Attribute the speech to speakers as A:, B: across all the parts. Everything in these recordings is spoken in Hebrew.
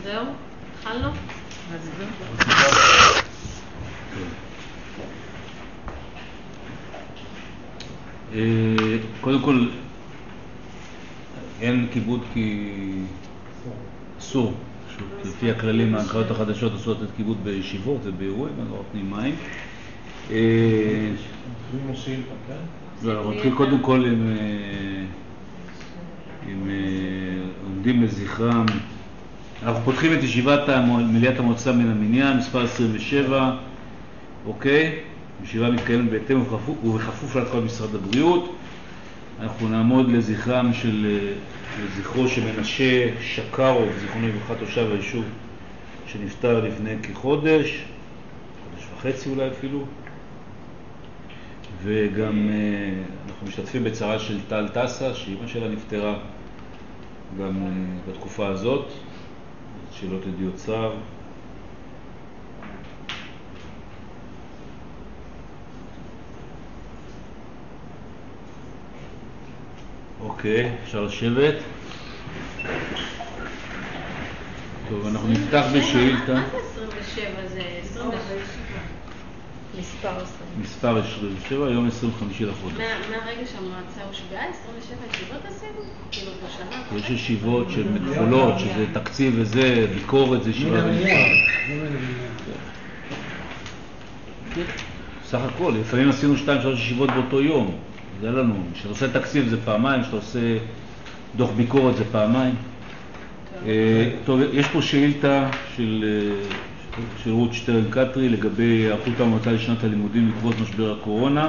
A: זהו? התחלנו?
B: אז זהו.
C: קודם כל, אין כיבוד כי אסור. לפי הכללים, ההנחיות החדשות אסור לתת כיבוד בישיבות ובאירועים, אז לא נותנים מים. נתחיל קודם כל עם עומדים לזכרם. אנחנו פותחים את ישיבת מליאת המועצה מן המניין, מספר 27, אוקיי? ישיבה מתקיימת בהתאם ובכפוף להנחיות משרד הבריאות. אנחנו נעמוד לזכרם לזכרו של מנשה שקרוב, זיכרונו לברכה, תושב היישוב שנפטר לפני חודש וחצי אולי אפילו. וגם אנחנו משתתפים בצערה של טל טסה, שאימא שלה נפטרה גם בתקופה הזאת, שלא תדעו צער. אוקיי, אפשר לשבת. טוב, אנחנו נפתח בשאילתה.
A: מה זה 27? זה 27.
C: מספר 27, יום 25 לחודש.
A: מהרגע שהמועצה הושבעה, 27 ישיבות עשינו? כאילו בשנה?
C: יש ישיבות של כפולות, שזה תקציב וזה, ביקורת, זה ישיבה בנפרד. סך הכל, לפעמים עשינו 2-3 ישיבות באותו יום. זה לנו, כשאתה עושה תקציב זה פעמיים, כשאתה עושה דוח ביקורת זה פעמיים. טוב, יש פה שאילתה של רות שטרן קטרי לגבי היערכות המועצה לשנת הלימודים בעקבות משבר הקורונה.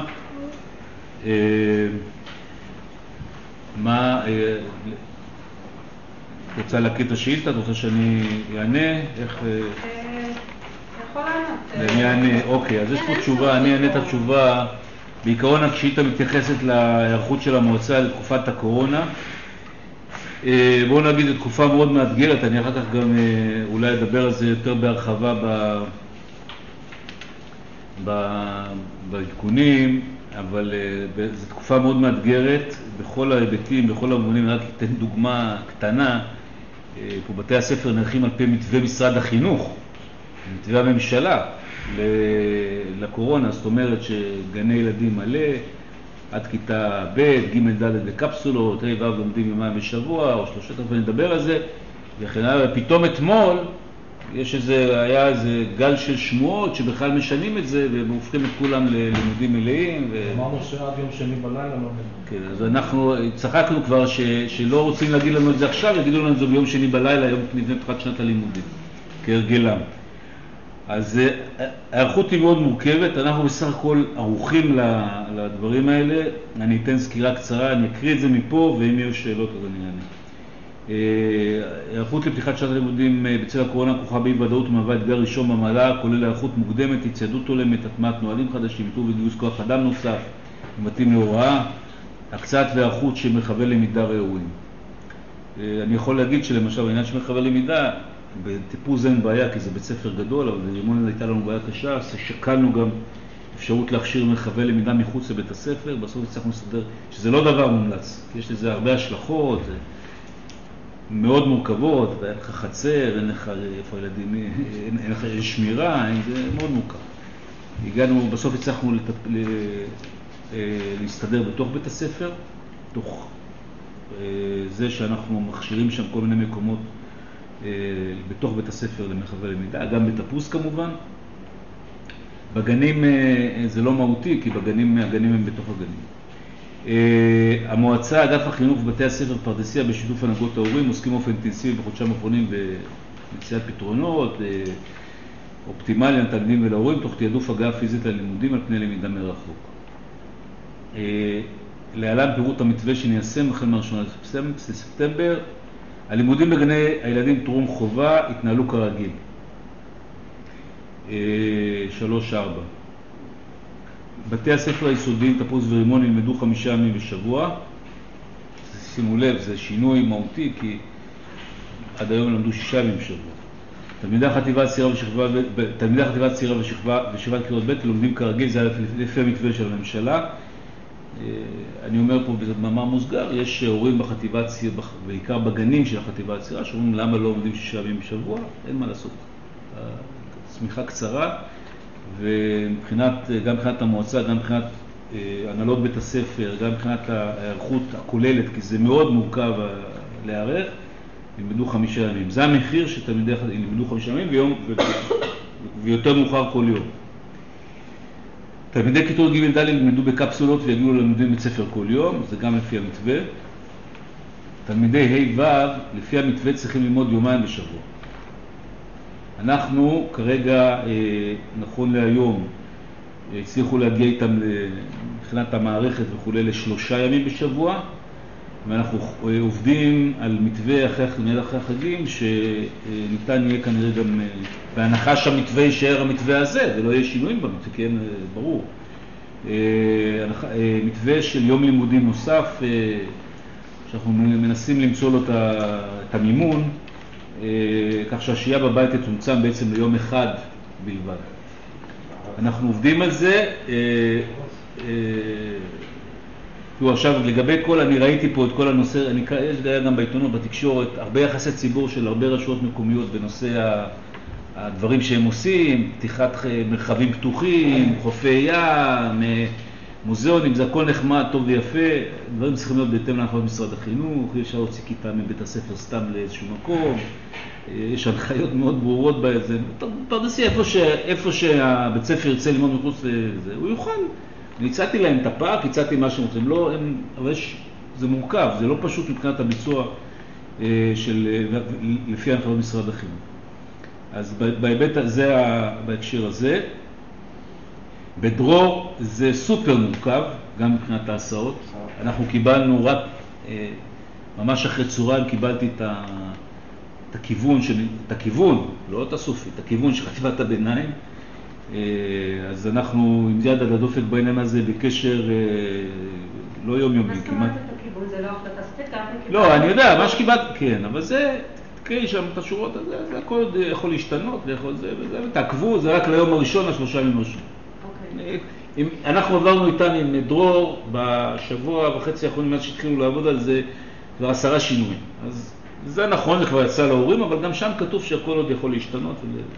C: רוצה להקריא את השאילתה? את רוצה שאני אענה? איך?
B: יכול לענות.
C: אני אענה, אוקיי, אז יש פה תשובה, אני אענה את התשובה. בעיקרון השאילתה מתייחסת להיערכות של המועצה לתקופת הקורונה. בואו נגיד, זו תקופה מאוד מאתגרת, אני אחר כך גם אולי אדבר על זה יותר בהרחבה בעדכונים, אבל זו תקופה מאוד מאתגרת בכל ההיבטים, בכל המובנים. רק אתן דוגמה קטנה, פה בתי הספר נערכים על פי מתווה משרד החינוך, מתווה הממשלה לקורונה, זאת אומרת שגני ילדים מלא, עד כיתה ב', ג' ד' בקפסולות, ה' ו' לומדים יומיים בשבוע, או 3, ונדבר על זה, וכן הלאה. פתאום אתמול היה איזה גל של שמועות שבכלל משנים את זה, והופכים את כולם ללימודים מלאים.
D: אמרנו שעד יום שני בלילה לא נדבר.
C: כן, אז אנחנו צחקנו כבר שלא רוצים להגיד לנו את זה עכשיו, יגידו לנו את זה ביום שני בלילה, יום לפני פתיחת שנת הלימודים, כהרגלם. אז הערכות היא מאוד מורכבת, אנחנו בסך הכל ערוכים לדברים האלה. אני אתן סקירה קצרה, אני אקריא את זה מפה, ואם יהיו שאלות אז אני אענה. הערכות לפתיחת שנת הלימודים בצל הקורונה כרוכה באי-ודאות ומהווה אתגר ראשון במעלה, כולל הערכות מוקדמת, הצטיידות הולמת, הטמעת נהלים חדשים, איתור וגיוס כוח אדם נוסף, מתאים להוראה, הקצאת והערכות של מרחבי למידה ראויים. אני יכול להגיד שלמשל בעניין של מרחבי למידה, בטיפוס אין בעיה כי זה בית ספר גדול, אבל ברימון הייתה לנו בעיה קשה, אז שקלנו גם אפשרות להכשיר מרחבי למידה מחוץ לבית הספר. בסוף הצלחנו לסדר שזה לא דבר מומלץ, כי יש לזה הרבה השלכות מאוד מורכבות, ואין לך חצר, אין לך איפה ילדים, אין לך שמירה, זה מאוד מורכב. הגענו, בסוף הצלחנו להסתדר בתוך בית הספר, תוך זה שאנחנו מכשירים שם כל מיני מקומות בתוך בית הספר למרחבי למידה, גם בטיפוס כמובן. בגנים זה לא מהותי, כי הגנים הם בתוך הגנים. המועצה, אגף החינוך ובתי הספר פרדסיה בשיתוף הנהגות ההורים עוסקים באופן אינטנסיבי בחודשיים האחרונים במציאת פתרונות אופטימליים לתלמידים ולהורים, תוך תעדוף הגעה פיזית ללימודים על פני למידה מרחוק. להלן פירוט המתווה שניישם החל מ-1 בספטמבר. הלימודים בגני הילדים טרום חובה התנהלו כרגיל. 3-4. בתי הספר היסודיים, תפוס ורימון, ילמדו 5 ימים בשבוע. שימו לב, זה שינוי מהותי, כי עד היום למדו 6 ימים בשבוע. תלמידי חטיבת צעירה ושכבת כיתות ב' לומדים כרגיל, זה לפי המתווה של הממשלה. אני אומר פה במאמר מוסגר, יש הורים בחטיבת צעירה, בעיקר בגנים של החטיבה הצעירה, שאומרים למה לא עומדים 6 ימים בשבוע, אין מה לעשות. צמיחה קצרה, ומבחינת, גם מבחינת המועצה, גם מבחינת הנהלות בית הספר, גם מבחינת ההיערכות הכוללת, כי זה מאוד מורכב להיערך, ילמדו 5 ימים. זה המחיר שתלמידי ילמדו 5 ימים ויותר מאוחר כל יום. תלמידי כיתות ג' ד' ילמדו בקפסולות ויגיעו ללימודים בבית ספר כל יום, זה גם לפי המתווה. תלמידי ה' ו' לפי המתווה צריכים ללמוד יומיים בשבוע. אנחנו כרגע, נכון להיום, הצליחו להגיע איתם מבחינת המערכת וכו' ל3 ימים בשבוע, ואנחנו עובדים על מתווה מיד אחרי החגים, שניתן יהיה כנראה גם, בהנחה שהמתווה יישאר המתווה הזה, ולא יהיה שינויים במתווה, כן, ברור. מתווה של יום לימודים נוסף, שאנחנו מנסים למצוא לו את המימון, כך שהשהייה בבית תצומצם בעצם ליום אחד בלבד. אנחנו עובדים על זה. עכשיו לגבי אני ראיתי פה את כל הנושא, יש גם בעיתונות, בתקשורת, הרבה יחסי ציבור של הרבה רשויות מקומיות בנושא הדברים שהם עושים, פתיחת מרחבים פתוחים, חופי ים, מוזיאונים, זה הכל נחמד, טוב ויפה, דברים צריכים להיות בהתאם להנחיות משרד החינוך, יש להוציא כיתה מבית הספר סתם לאיזשהו מקום, יש הנחיות מאוד ברורות בזה, פרדסי איפה שהבית ספר ירצה ללמוד מחוץ לזה, הוא יוכל. אני הצעתי להם את הפארק, הצעתי מה שהם רוצים, לא, אבל זה מורכב, זה לא פשוט מבחינת הביצוע לפי הנחיות משרד החינוך. אז בהיבט הזה, בהקשר הזה, בדרור זה סופר מורכב, גם מבחינת ההסעות. אנחנו קיבלנו רק, ממש אחרי צהריים קיבלתי את הכיוון, לא את הסופי, את הכיוון של חטיבת הביניים. אז אנחנו עם יד על הדופק בעניין הזה בקשר לא יומיומי כמעט.
B: מה זאת אומרת את הכיוון? זה לא החלטה ספציפית?
C: לא, אני יודע, מה שקיבלת, כן, אבל זה, תקראי שם את השורות, זה הכל יכול להשתנות, וזה, תעקבו, זה רק ליום הראשון, 3 ימים ראשון. אנחנו עברנו איתן עם דרור בשבוע וחצי האחרונים מאז שהתחילו לעבוד על זה כבר 10 שינויים. אז זה נכון, זה כבר יצא להורים, אבל גם שם כתוב שהכל עוד יכול להשתנות.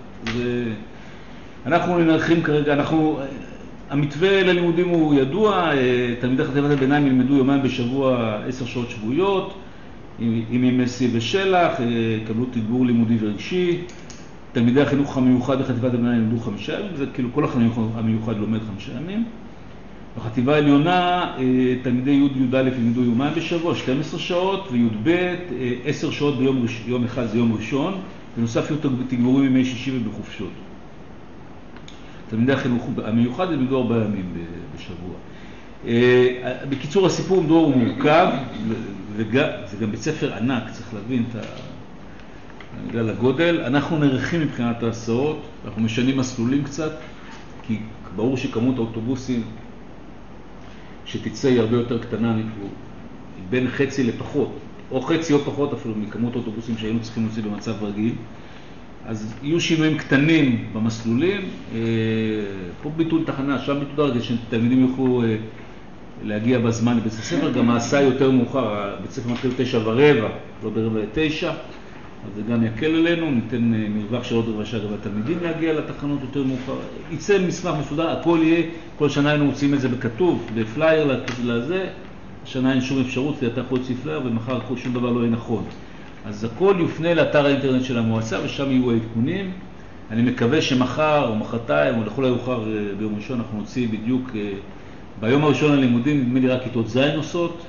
C: אנחנו נערכים כרגע, המתווה ללימודים הוא ידוע, תלמידי חטיבת הביניים ילמדו יומיים בשבוע 10 שעות שבועיות, עם ימי שיא ושלח, יקבלו תגבור לימודי ורגשי, תלמידי החינוך המיוחד בחטיבת הביניים ילמדו 5 ימים, זה כאילו כל החינוך המיוחד לומד 5 ימים. בחטיבה העליונה, תלמידי י' א' ילמדו יומיים בשבוע, 12 שעות, וי' ב' 10 שעות ביום אחד זה יום ראשון, בנוסף יהיו תגבורים ימי שישי ובחופשות. תלמידי החינוך המיוחד ילמדו 4 ימים בשבוע. בקיצור, הסיפור דרור הוא מורכב, וזה גם בית ספר ענק, צריך להבין בגלל הגודל. אנחנו נערכים מבחינת ההסעות, אנחנו משנים מסלולים קצת, כי ברור שכמות האוטובוסים שתצא היא הרבה יותר קטנה, בין חצי לפחות, או חצי או פחות אפילו מכמות האוטובוסים שהיינו צריכים להוציא במצב רגיל. אז יהיו שינויים קטנים במסלולים, פה ביטול תחנה, שם ביטול דרגה, שתלמידים יוכלו להגיע בזמן לבית הספר, גם ההסעה יותר מאוחר, בית הספר מתחיל 9:15, לא ב8:45, אז זה גם יקל עלינו, ניתן מרווח של עוד רבע שעה גם לתלמידים להגיע לתחנות יותר מאוחר. יצא מסמך מסודר, הכל יהיה, כל שנה היינו מוצאים את זה בכתוב, בפלייר לזה, השנה אין שום אפשרות, אתה יכול להוציא פלייר ומחר שום דבר לא יהיה נכון. אז הכל יופנה לאתר האינטרנט של המועצה ושם יהיו העדכונים. אני מקווה שמחר או מחרתיים או לכל היאוחר ביום ראשון אנחנו נוציא בדיוק ביום הראשון ללימודים, נדמה לי רק כיתות ז' עושות,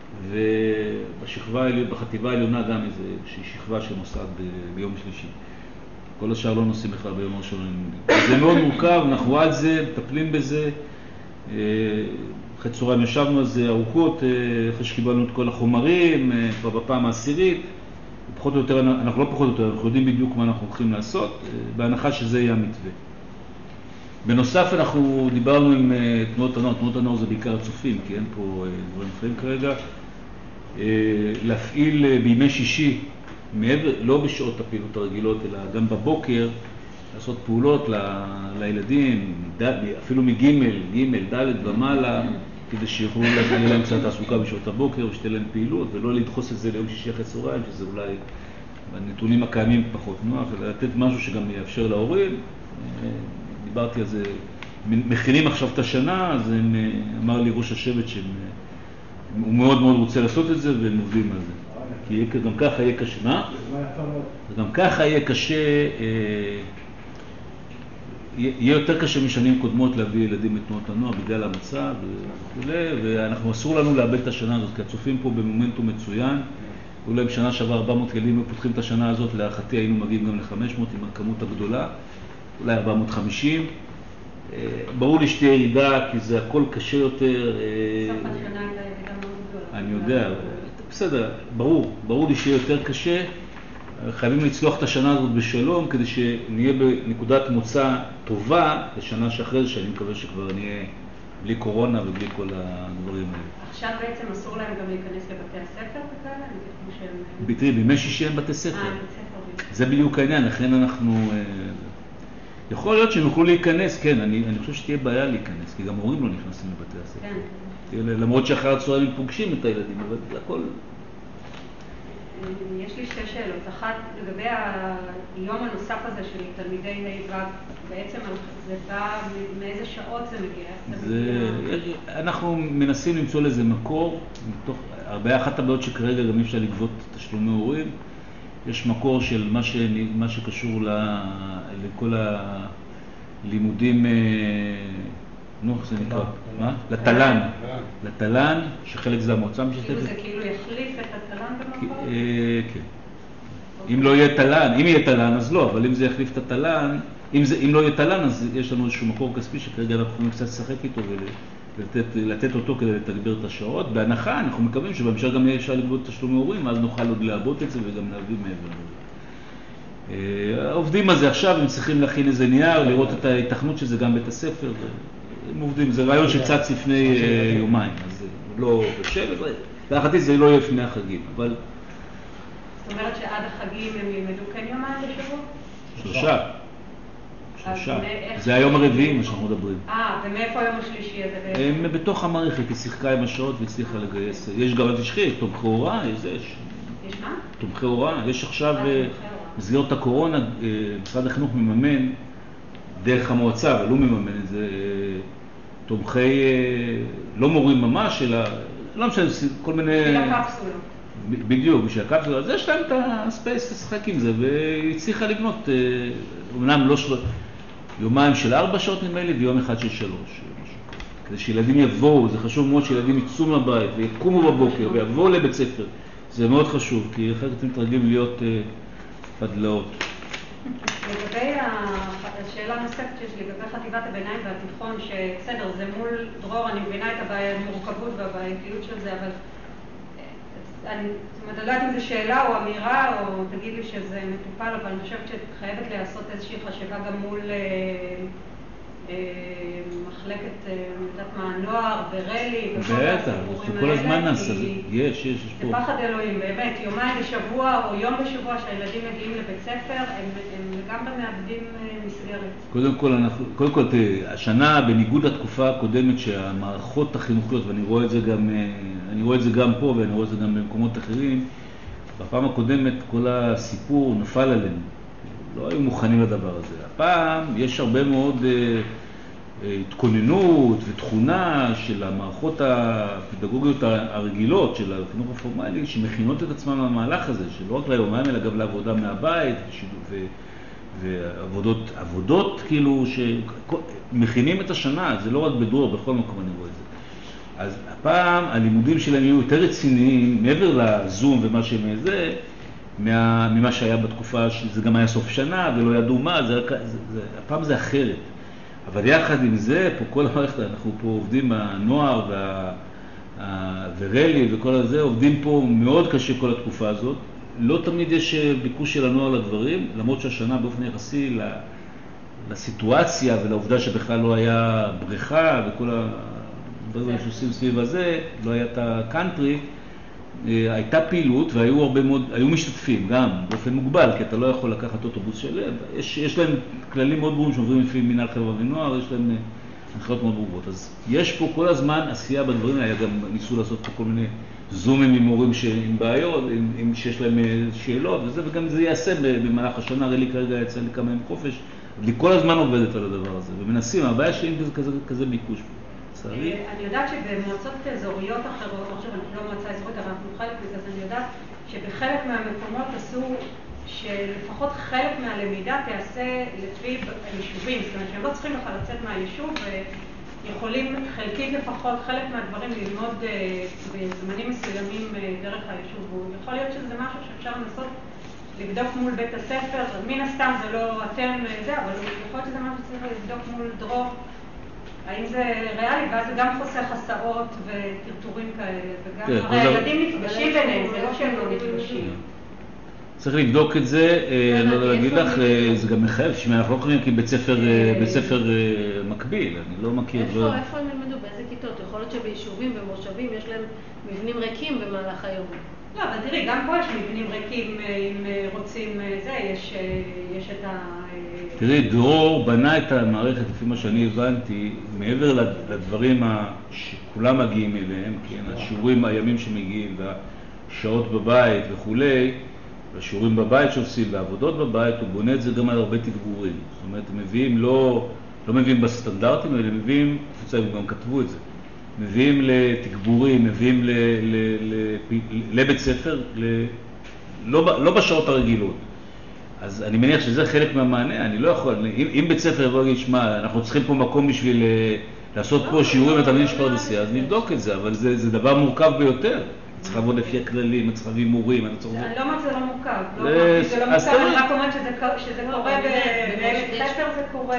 C: בחטיבה העליונה גם איזושהי שכבה שנוסעת ביום שלישי. כל השאר לא נוסעים בכלל ביום הראשון ללימודים. זה מאוד מורכב, אנחנו על זה, מטפלים בזה. אחרי צהריים ישבנו על זה ארוכות, אחרי שקיבלנו את כל החומרים, כבר בפעם העשירית. פחות או יותר, אנחנו לא פחות או יותר, אנחנו יודעים בדיוק מה אנחנו הולכים לעשות, בהנחה שזה יהיה המתווה. בנוסף, אנחנו דיברנו עם תנועות הנוער, תנועות הנוער זה בעיקר הצופים, כי אין פה דברים אחרים כרגע, להפעיל בימי שישי, מעבר, לא בשעות הפעילות הרגילות, אלא גם בבוקר, לעשות פעולות לילדים, אפילו מג', ד' ומעלה, כדי שיוכלו להגיע להם קצת תעסוקה בשעות הבוקר ושתהיה להם פעילות, ולא לדחוס את זה ליום שישי אחרי צהריים, שזה אולי בנתונים הקיימים פחות נוח, אלא לתת משהו שגם יאפשר להורים. דיברתי על זה, מכינים עכשיו את השנה, אז אמר לי ראש השבט שהוא מאוד מאוד רוצה לעשות את זה, והם עובדים על זה. כי גם ככה יהיה קשה, מה? גם ככה יהיה קשה, יהיה יותר קשה משנים קודמות להביא ילדים לתנועות הנוער בגלל המצב וכו', ואנחנו אסור לנו לאבד את השנה הזאת, כי הצופים פה במומנטום מצוין. אולי עם שנה שעבר 400 ילדים ופותחים את השנה הזאת, להערכתי היינו מגיעים גם ל-500 עם הכמות הגדולה, אולי 450. ברור לי שתהיה ירידה, כי זה הכל קשה יותר.
B: סוף השנה הייתה ירידה מאוד גדולה.
C: אני יודע, בסדר, ברור לי שיהיה יותר קשה. חייבים לצלוח את השנה הזאת בשלום, כדי שנהיה בנקודת מוצא טובה לשנה שאחרי, שאני מקווה שכבר נהיה בלי קורונה ובלי כל הדברים האלה.
B: עכשיו בעצם אסור להם גם להיכנס לבתי הספר וכאלה?
C: תראי, בימי שישי אין בתי ספר. זה בדיוק העניין, לכן אנחנו... יכול להיות שהם יוכלו להיכנס, כן, אני חושב שתהיה בעיה להיכנס, כי גם הורים לא נכנסים לבתי הספר. כן. למרות שאחר הצהריים הם פוגשים את הילדים, אבל זה הכל...
B: יש לי שתי שאלות. אחת, לגבי היום הנוסף הזה של תלמידי ה' בעצם זה בא, מאיזה שעות זה מגיע?
C: אנחנו מנסים למצוא לזה מקור, אחת הבעיות שכרגע גם אפשר לגבות תשלומי הורים, יש מקור של מה שקשור לכל הלימודים, איך זה נקרא? מה? לתל"ן, שחלק זה המועצה משתתפת.
B: כאילו זה כאילו יחליף את התל"ן במקור?
C: כן. אם לא יהיה תל"ן, אם יהיה תל"ן אז לא, אבל אם זה יחליף את התל"ן, אם לא יהיה תל"ן אז יש לנו איזשהו מקור כספי שכרגע אנחנו יכולים קצת לשחק איתו ולתת אותו כדי לתגבר את השעות. בהנחה אנחנו מקווים שבהמשך גם יהיה אפשר לגבות תשלומי הורים, אז נוכל עוד לעבוד את זה וגם להביא מעבר לזה. עובדים על זה עכשיו, הם צריכים להכין איזה נייר, לראות את ההתכנות של זה גם בית הספר. הם עובדים, זה רעיון שצץ לפני יומיים, אז לא בשל, להערכתי זה לא יהיה לפני החגים, אבל...
B: זאת אומרת שעד החגים הם ילמדו כן יומיים בשבוע?
C: שלושה. זה היום הרביעי מה שאנחנו מדברים.
B: ומאיפה היום השלישי הזה?
C: הם בתוך המערכת, היא שיחקה עם השעות והצליחה לגייס. יש גם תשחי, תומכי הוראה, יש
B: מה?
C: תומכי הוראה, יש עכשיו, מסגרת הקורונה, משרד החינוך מממן דרך המועצה, אבל הוא מממן את זה, תומכי, לא מורים ממש, אלא, לא משנה, כל מיני...
B: בשביל הקפסולות.
C: בדיוק, בשביל הקפסולות. אז יש להם את הספייס לשחק עם זה, והיא הצליחה לבנות, אמנם לא יומיים של 4 שעות נדמה לי, ויום אחד של 3. כדי שילדים יבואו, זה חשוב מאוד שילדים יצאו מהבית, ויקומו בבוקר, ויבואו לבית ספר. זה מאוד חשוב, כי אחרת אתם מתרגלים להיות פדלאות.
B: לגבי השאלה הנוספת שיש לגבי חטיבת הביניים והתיכון, שבסדר, זה מול דרור, אני מבינה את המורכבות והבעייתיות של זה, אבל אני לא יודעת אם זו שאלה או אמירה, או תגיד לי שזה מטופל, אבל אני חושבת שחייבת לעשות איזושהי חשיבה גם מול מחלקת, יודעת מה, הנוער ורלי, וכל הסיפורים האלה.
C: כל הזמן נעשה, יש פה.
B: זה פחד אלוהים, באמת, יומיים בשבוע או יום בשבוע שהילדים מגיעים לבית ספר, הם לגמרי מאבדים מסגרת.
C: קודם כל, השנה, בניגוד לתקופה הקודמת שהמערכות החינוכיות, ואני רואה את זה גם פה ואני רואה את זה גם במקומות אחרים, בפעם הקודמת כל הסיפור נפל עלינו. לא היו מוכנים לדבר הזה. הפעם יש הרבה מאוד התכוננות ותכונה של המערכות הפדגוגיות הרגילות של החינוך הפורמלי, שמכינות את עצמם למהלך הזה, שלא רק ליומיים אלא גם לעבודה מהבית ועבודות כאילו שמכינים את השנה, זה לא רק בדרור, בכל מקום אני רואה את זה. אז הפעם הלימודים שלהם יהיו יותר רציניים, מעבר לזום ומה שהם זה, ממה שהיה בתקופה שזה גם היה סוף שנה ולא ידעו מה, הפעם זה אחרת. אבל יחד עם זה, פה כל המערכת, אנחנו פה עובדים, הנוער ורלי וכל הזה, עובדים פה מאוד קשה כל התקופה הזאת. לא תמיד יש ביקוש של הנוער לדברים, למרות שהשנה באופן יחסי לסיטואציה ולעובדה שבכלל לא היה בריכה וכל הדברים שעושים סביב הזה, לא היה את הקאנטרי, הייתה פעילות והיו משתתפים גם באופן מוגבל, כי אתה לא יכול לקחת אוטובוס שלם. יש להם כללים מאוד ברורים שעוברים לפי מנהל חברה ונוער, יש להם הנחיות מאוד ברורות. אז יש פה כל הזמן עשייה בדברים האלה, גם ניסו לעשות פה כל מיני זומים עם מורים עם בעיות, שיש להם שאלות וזה, וגם זה יעשה במהלך השנה, הרי לי כרגע יצא לי כמה ימים חופש, אני כל הזמן עובדת על הדבר הזה, ומנסים, הבעיה שאין כזה ביקוש פה.
B: אני יודעת שבמועצות אזוריות אחרות, עכשיו אני לא מועצה אזורית, אבל אנחנו חלק מזה, אז אני יודעת שבחלק מהמקומות עשו שלפחות חלק מהלמידה תיעשה לפי היישובים, זאת אומרת שהם לא צריכים לך לצאת מהיישוב ויכולים חלקית לפחות חלק מהדברים ללמוד בזמנים מסוימים דרך היישוב. יכול להיות שזה משהו שאפשר לנסות לבדוק מול בית הספר, מן הסתם זה לא אתם זה, אבל יכול להיות שזה משהו שצריך לבדוק מול דרור, האם זה ריאלי, ואז זה גם חוסך הסעות וטרטורים כאלה, וגם הילדים נפגשים ביניהם, זה לא שהם לא נפגשים.
C: צריך לבדוק את זה, אני לא להגיד לך, זה גם מחייב, אנחנו לא קוראים כי בית ספר מקביל, אני לא מכיר.
A: איפה הם ילמדו? באיזה כיתות? יכול להיות שביישובים ומושבים יש להם מבנים ריקים במהלך היום.
B: לא, אבל תראי, גם פה יש מבנים ריקים, אם רוצים זה, יש את ה...
C: תראי, דרור בנה את המערכת, לפי מה שאני הבנתי, מעבר לדברים שכולם מגיעים אליהם, השיעורים, הימים שמגיעים, והשעות בבית וכולי, והשיעורים בבית שעושים, והעבודות בבית, הוא בונה את זה גם על הרבה תגבורים. זאת אומרת, הם מביאים, לא מביאים בסטנדרטים, אלא מביאים, הם גם כתבו את זה, מביאים לתגבורים, מביאים לבית ספר, לא בשעות הרגילות. אז אני מניח שזה חלק מהמענה, אני לא יכול, אם בית ספר יבוא להגיד, שמע, אנחנו צריכים פה מקום בשביל לעשות פה שיעורים לתלמידים של פרדסיה, אז נבדוק את זה, אבל זה דבר מורכב ביותר. צריך לעבוד לפי הכללים, צריך להביא מורים, אני צריך...
B: אני לא אומרת שזה לא מורכב, אני רק אומרת שזה קורה בבית ספר, זה קורה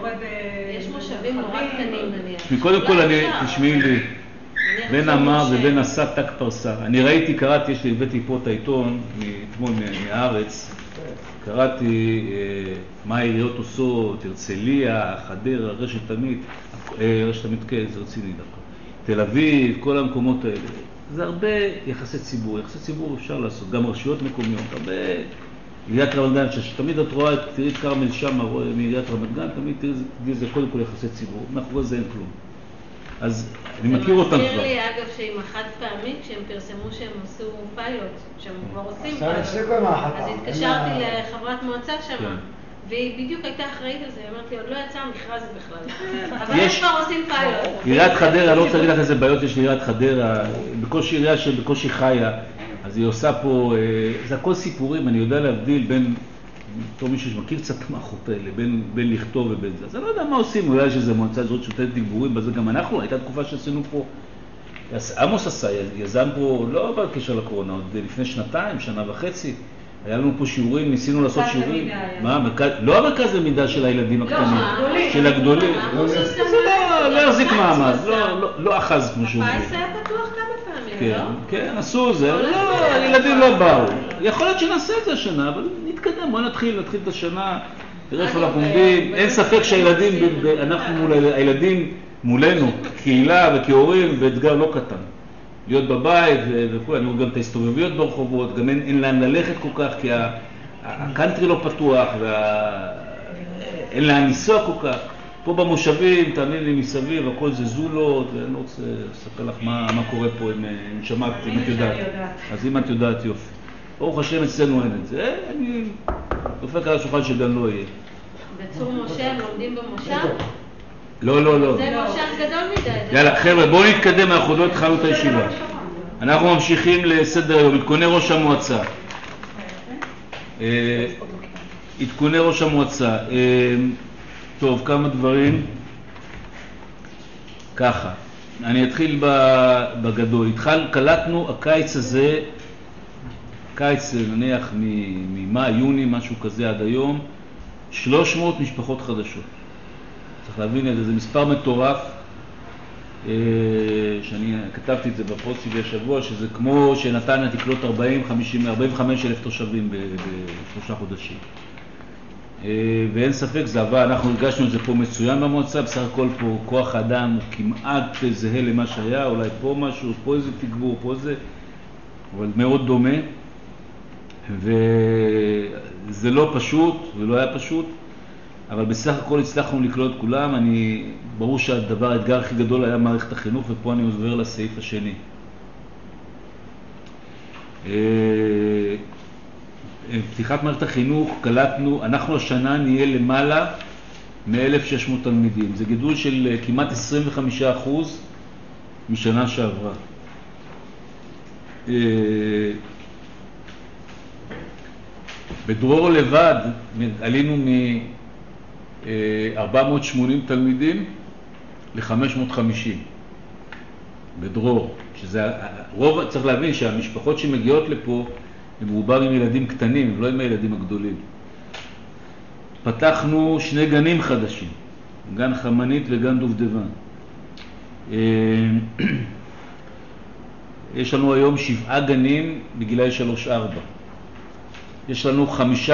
A: יש מושבים נורא קטנים נניח.
C: קודם כל, תשמעי לי, בין אמר ובין עשה תק פרסה. אני ראיתי, קראתי, הבאתי פה את העיתון, אתמול מהארץ, קראתי מה העיריות עושות, הרצליה, חדרה, רשת עמית, כן, זה רציני דווקא. תל אביב, כל המקומות האלה. זה הרבה יחסי ציבור. יחסי ציבור אפשר לעשות, גם רשויות מקומיות, הרבה עיריית רמת גן, שתמיד את רואה, תראי את כרמל שם מעיריית רמת גן, תמיד תראי זה קודם כל יחסי ציבור, מאחורי זה אין כלום. אז אני מכיר אותם כבר.
A: זה מזכיר לי אגב שעם החד פעמי, כשהם פרסמו שהם עשו פיילוט, שהם כבר עושים פיילוט, אז התקשרתי לחברת מועצה שם, והיא בדיוק הייתה אחראית על זה, אמרתי, עוד לא יצא המכרז בכלל, אבל הם כבר עושים פיילוט.
C: עיריית חדרה, לא רוצה להגיד לך איזה בעיות יש לעיריית חדרה, בקושי עירייה שבקושי חיה, אז היא עושה פה, זה הכל סיפורים, אני יודע להבדיל בין, בתור מישהו שמכיר קצת מהחוט האלה, בין לכתוב ובין זה. אז אני לא יודע מה עושים, אולי שזה מועצה הזאת שותת דיבורים, בזה גם אנחנו, הייתה תקופה שעשינו פה, עמוס עשה, יזם פה, לא בקשר לקורונה, עוד לפני שנתיים, שנה וחצי, היה לנו פה שיעורים, ניסינו לעשות שיעורים. מה? לא המרכז למידה של הילדים הקטנים, של הגדולים. זה לא החזיק מעמד, לא אחז כמו שאומרים.
A: הפיס היה פתוח כמה פעמים, לא?
C: כן, עשו זה, לא, הילדים לא באו. יכול להיות שנעשה את זה השנה, אבל נתקדם, בוא נתחיל את השנה, תראה איפה אנחנו עומדים. אין ספק שהילדים, אנחנו מול הילדים מולנו, קהילה וכהורים, ואתגר לא קטן. להיות בבית וכו', אני רואה גם את ההסתובבויות ברחובות, גם אין לאן ללכת כל כך, כי הקנטרי לא פתוח, ואין לאן לנסוע כל כך. פה במושבים, תאמין לי מסביב, הכל זה זולות, ואני לא רוצה לספר לך מה קורה פה, אם שמעת, אם את יודעת. אז אם את יודעת, יופי. ברוך השם, אצלנו אין את זה. אני דופק על השולחן שגם לא יהיה.
A: בצור מושב, לומדים במושב?
C: לא.
A: זה מושב גדול מדי.
C: יאללה, חבר'ה, בואו נתקדם, אנחנו לא התחלנו את הישיבה. אנחנו ממשיכים לסדר היום, עדכוני ראש המועצה. עדכוני ראש המועצה. טוב, כמה דברים. ככה, אני אתחיל בגדול. קלטנו הקיץ הזה, קיץ נניח ממאי, יוני, משהו כזה עד היום, 300 משפחות חדשות. צריך להבין את זה, זה מספר מטורף, שאני כתבתי את זה בפוסט שלי השבוע, שזה כמו שנתניה תקלוט 45,000 תושבים בשלושה חודשים. ואין ספק, זה עבר, אנחנו הרגשנו את זה פה מצוין במועצה, בסך הכל פה כוח האדם הוא כמעט זהה למה שהיה, אולי פה משהו, פה איזה תגבור, פה זה, אבל מאוד דומה, וזה לא פשוט, זה לא היה פשוט. אבל בסך הכל הצלחנו לקלוט כולם. ברור האתגר הכי גדול היה מערכת החינוך, ופה אני עובר לסעיף השני. פתיחת מערכת החינוך, קלטנו, אנחנו השנה נהיה למעלה מ-1,600 תלמידים. זה גידול של כמעט 25% משנה שעברה. בדרור לבד עלינו מ-480 תלמידים ל-550 בדרור, שזה רוב, צריך להבין שהמשפחות שמגיעות לפה הם רובם עם ילדים קטנים, לא עם הילדים הגדולים. פתחנו 2 גנים חדשים, גן חמנית וגן דובדבן. יש לנו היום 7 גנים בגילאי 3-4. יש לנו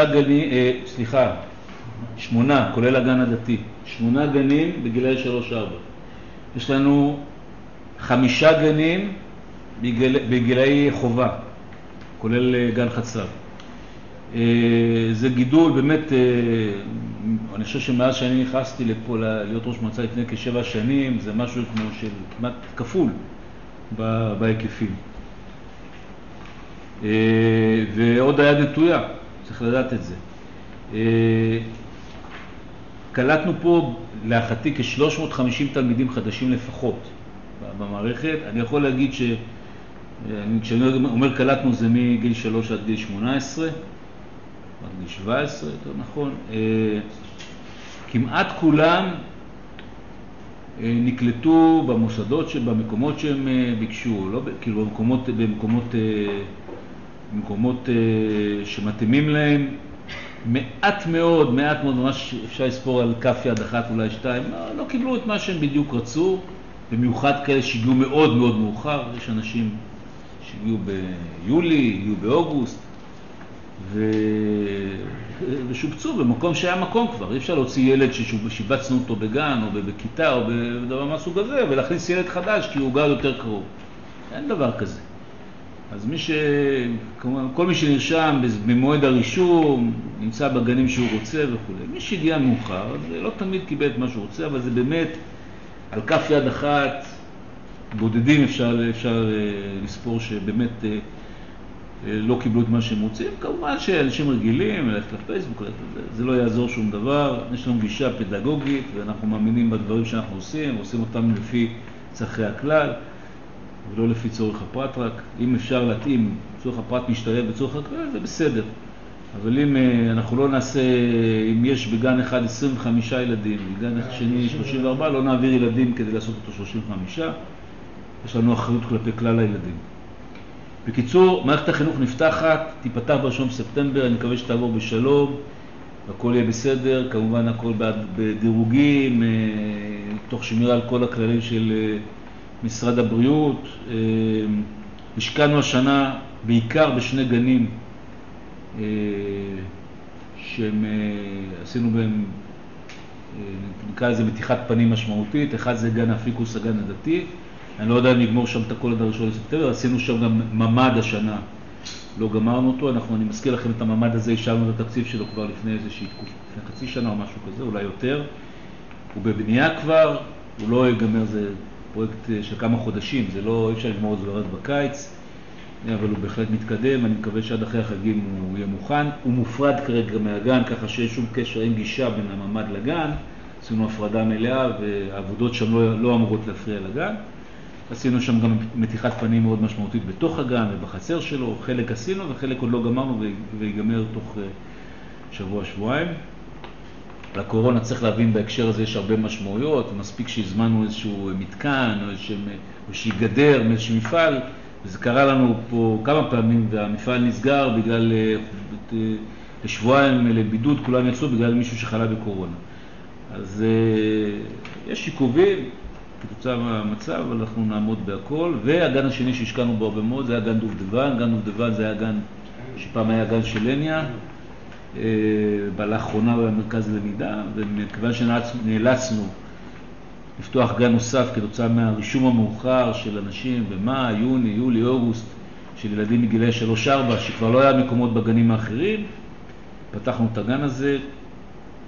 C: 8, כולל הגן הדתי. 8 גנים בגילאי 3-4. יש לנו 5 גנים בגילאי חובה, כולל גן חצר. זה גידול באמת, אני חושב שמאז שאני נכנסתי לפה להיות ראש מועצה לפני כ7 שנים, זה משהו כמו של כמעט כפול בהיקפים. ועוד היד נטויה, צריך לדעת את זה. קלטנו פה להערכתי כ-350 תלמידים חדשים לפחות במערכת. אני יכול להגיד כשאני אומר קלטנו זה מגיל 3 עד גיל 18, עד גיל 17, יותר נכון. כמעט כולם נקלטו במוסדות, במקומות שהם ביקשו, לא, כאילו במקומות שמתאימים להם. מעט מאוד, ממש אפשר לספור על כף יד אחת, אולי 2, לא קיבלו את מה שהם בדיוק רצו, במיוחד כאלה שהגיעו מאוד מאוד מאוחר. יש אנשים שהגיעו ביולי, הגיעו באוגוסט, ושובצו במקום שהיה מקום כבר. אי אפשר להוציא ילד ששיבצנו אותו בגן או בכיתה או בדבר מהסוג הזה, ולהכניס ילד חדש כי הוא גר יותר קרוב. אין דבר כזה. אז כל מי שנרשם במועד הרישום נמצא בגנים שהוא רוצה וכו'. מי שהגיע מאוחר, זה לא תמיד קיבל את מה שהוא רוצה, אבל זה באמת על כף יד אחת, בודדים אפשר לספור שבאמת לא קיבלו את מה שהם רוצים. כמובן שאנשים רגילים, ללכת לפייסבוק, זה לא יעזור שום דבר. יש לנו גישה פדגוגית ואנחנו מאמינים בדברים שאנחנו עושים אותם לפי צרכי הכלל. ולא לפי צורך הפרט רק. אם אפשר להתאים, צורך הפרט משתלב בצורך הכלל, זה בסדר. אבל אם אנחנו לא נעשה, אם יש בגן אחד 25 ילדים, בגן שני 34, לא נעביר ילדים כדי לעשות אותו 35. יש לנו אחריות כלפי כלל הילדים. בקיצור, מערכת החינוך נפתחת, תיפתח ב1 בספטמבר, אני מקווה שתעבור בשלום, הכל יהיה בסדר, כמובן הכל בדירוגים, תוך שמירה על כל הכללים של משרד הבריאות. השקענו השנה בעיקר ב2 גנים שהם עשינו בהם, נקרא לזה מתיחת פנים משמעותית. אחד זה גן אפיקוס, הגן הדתי. אני לא יודע אם נגמור שם את הכל עד 1 בספטמבר. עשינו שם גם ממד השנה, לא גמרנו אותו. אני מזכיר לכם את הממד הזה, השארנו את התקציב שלו כבר לפני איזושהי תקופה, לפני חצי שנה או משהו כזה, אולי יותר. הוא בבנייה כבר, הוא לא ייגמר, זה פרויקט של כמה חודשים, זה לא, אפשר לגמור את זה רק בקיץ, אבל הוא בהחלט מתקדם. אני מקווה שעד אחרי החגים הוא יהיה מוכן. הוא מופרד כרגע מהגן, ככה שיש שום קשר, אין גישה בין הממד לגן. עשינו הפרדה מלאה, והעבודות שם לא אמורות להפריע לגן. עשינו שם גם מתיחת פנים מאוד משמעותית בתוך הגן ובחצר שלו. חלק עשינו וחלק עוד לא גמרנו, ויגמר תוך שבוע-שבועיים. לקורונה צריך להבין בהקשר הזה יש הרבה משמעויות. מספיק שהזמנו איזשהו מתקן או איזושהי גדר מאיזשהו מפעל, וזה קרה לנו פה כמה פעמים, והמפעל נסגר בגלל לשבועיים לבידוד, כולם יצאו בגלל מישהו שחלה בקורונה. אז יש עיכובים כתוצאה מהמצב, אבל אנחנו נעמוד בהכל. והגן השני שהשקענו בו הרבה מאוד זה היה גן דובדבן. גן דובדבן זה היה גן שפעם היה גן של לניה, לאחרונה במרכז למידה, ומכיוון שנאלצנו לפתוח גן נוסף כתוצאה מהרישום המאוחר של אנשים במאי, יוני, יולי, אוגוסט, של ילדים מגילי 3-4, שכבר לא היה מקומות בגנים האחרים, פתחנו את הגן הזה.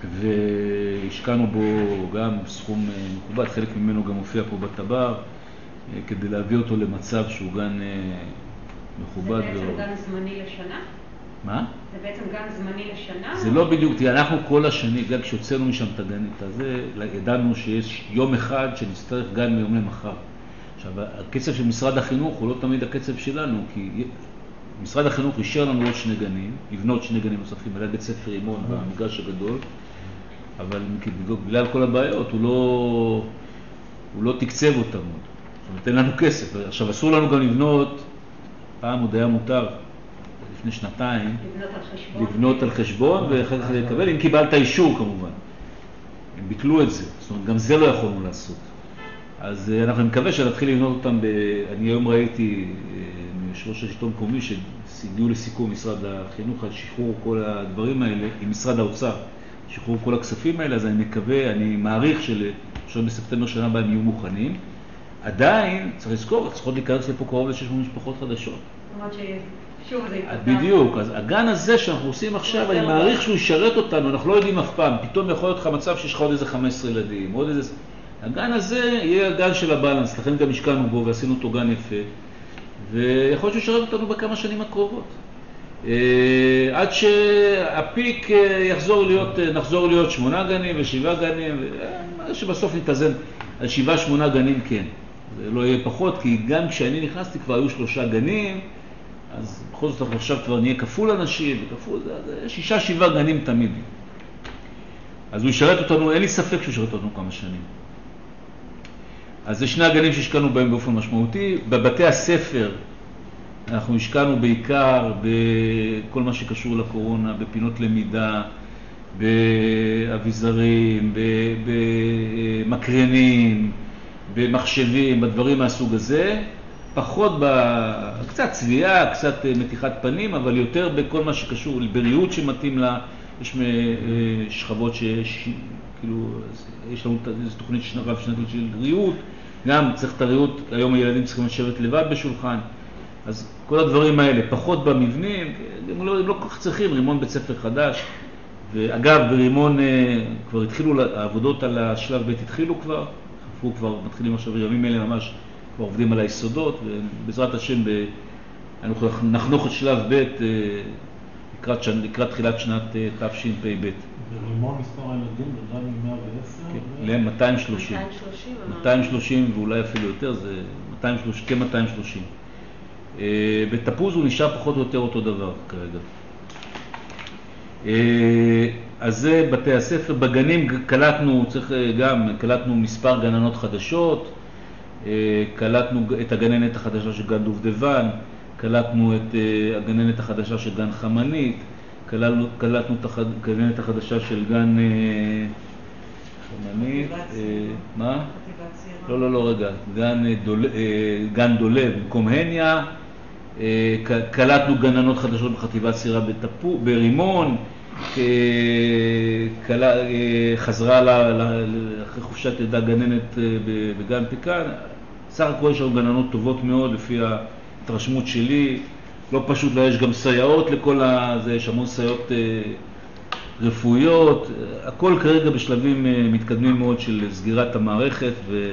C: והשקענו בו גם סכום מכובד, חלק ממנו גם הופיע פה בטבר, כדי להביא אותו למצב שהוא גן מכובד.
B: זה בעצם גן זמני לשנה?
C: מה?
B: זה בעצם גן זמני לשנה?
C: זה לא בדיוק, אנחנו כל השני, גם כשהוצאנו משם את הגנית הזה, ידענו שיש יום אחד שנצטרך גן מיום למחר. עכשיו, הקצב של משרד החינוך הוא לא תמיד הקצב שלנו, כי משרד החינוך אישר לנו עוד 2 גנים, לבנות 2 גנים נוספים, על בית ספר רימון במגרש הגדול, אבל בגלל כל הבעיות הוא לא תקצב אותם עוד. זאת אומרת, אין לנו כסף. עכשיו, אסור לנו גם לבנות, פעם עוד היה מותר, לפני 2 לבנות על חשבון ואחר כך לקבל, אם קיבלת אישור כמובן. הם ביטלו את זה, זאת אומרת, גם זה לא יכולנו לעשות. אז אנחנו מקווה שנתחיל לבנות אותם, אני היום ראיתי משלוש השלטון המקומי שהגיעו לסיכום משרד החינוך על שחרור כל הדברים האלה, עם משרד האוצר, שחרור כל הכספים האלה, אז אני מקווה, אני מעריך שעוד בספטמבר שנה הבאה הם יהיו מוכנים. עדיין, צריך לזכור, צריכות להיכנס לפה קרוב ל-600 משפחות חדשות.
B: זאת אומרת ששוב זה יפתח.
C: בדיוק, אז הגן הזה שאנחנו עושים עכשיו, אני מעריך שהוא ישרת אותנו, אנחנו לא יודעים אף פעם, פתאום יכול להיות לך מצב שיש לך עוד איזה 15 ילדים, עוד איזה... הגן הזה יהיה הגן של הבלנס, לכן גם השקענו בו ועשינו אותו גן יפה, ויכול להיות שהוא ישרת אותנו בכמה שנים הקרובות. עד שהפיק נחזור להיות 8 גנים ו7 גנים, שבסוף נתאזן על 7-8 גנים כן. זה לא יהיה פחות, כי גם כשאני נכנסתי כבר היו 3 גנים, אז בכל זאת עכשיו כבר נהיה כפול אנשים, וכפול, זה 6-7 גנים תמיד. אז הוא ישרת אותנו, אין לי ספק שהוא ישרת אותנו כמה שנים. אז זה 2 הגנים שהשקענו בהם באופן משמעותי. בבתי הספר אנחנו השקענו בעיקר בכל מה שקשור לקורונה, בפינות למידה, באביזרים, במקרנים, במחשבים, בדברים מהסוג הזה. פחות קצת צביעה, קצת מתיחת פנים, אבל יותר בכל מה שקשור לבריאות שמתאים לה. יש שכבות כאילו, יש לנו איזו תוכנית רב שנתית של ריהוט, גם צריך את הריהוט, היום הילדים צריכים לשבת לבד בשולחן, אז כל הדברים האלה, פחות במבנים, הם לא כל כך צריכים, רימון בית ספר חדש, ואגב, ברימון כבר התחילו, העבודות על השלב ב' התחילו כבר מתחילים עכשיו ימים אלה ממש, כבר עובדים על היסודות, ובעזרת השם אנחנו נחנוך את שלב ב' לקראת תחילת שנת תשפ"ב.
D: ברימון מספר הילדים גדל מ-110?
C: להם 230. 230 ואולי אפילו יותר, זה כ-230. בתפוז הוא נשאר פחות או יותר אותו דבר כרגע. אז זה בתי הספר. בגנים קלטנו מספר גננות חדשות, קלטנו את הגננת החדשה של גן דובדבן, קלטנו את הגננת החדשה של גן חמנית, קלטנו את הגננת החדשה של גן חמנית, מה? לא, רגע, גן דולב במקום הניה, קלטנו גננות חדשות בחטיבת סירה ברימון, חזרה אחרי חופשת לידה גננת בגן פיקן. סך הכל יש לנו גננות טובות מאוד לפי ההתרשמות שלי, לא פשוט, לא, יש גם סייעות לכל הזה, יש המון סייעות רפואיות, הכל כרגע בשלבים מתקדמים מאוד של סגירת המערכת,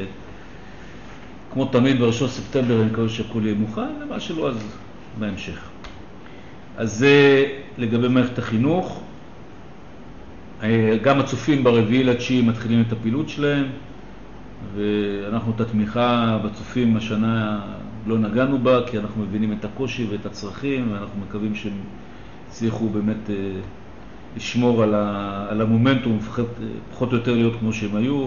C: וכמו תמיד בראשון ספטמבר אני מקווה שהכל יהיה מוכן, ומה שלא אז בהמשך. אז זה לגבי מערכת החינוך. גם הצופים ב4/9 מתחילים את הפעילות שלהם, ואנחנו את התמיכה בצופים השנה לא נגענו בה, כי אנחנו מבינים את הקושי ואת הצרכים, ואנחנו מקווים שהם הצליחו באמת לשמור על המומנטום, פחות או יותר להיות כמו שהם היו.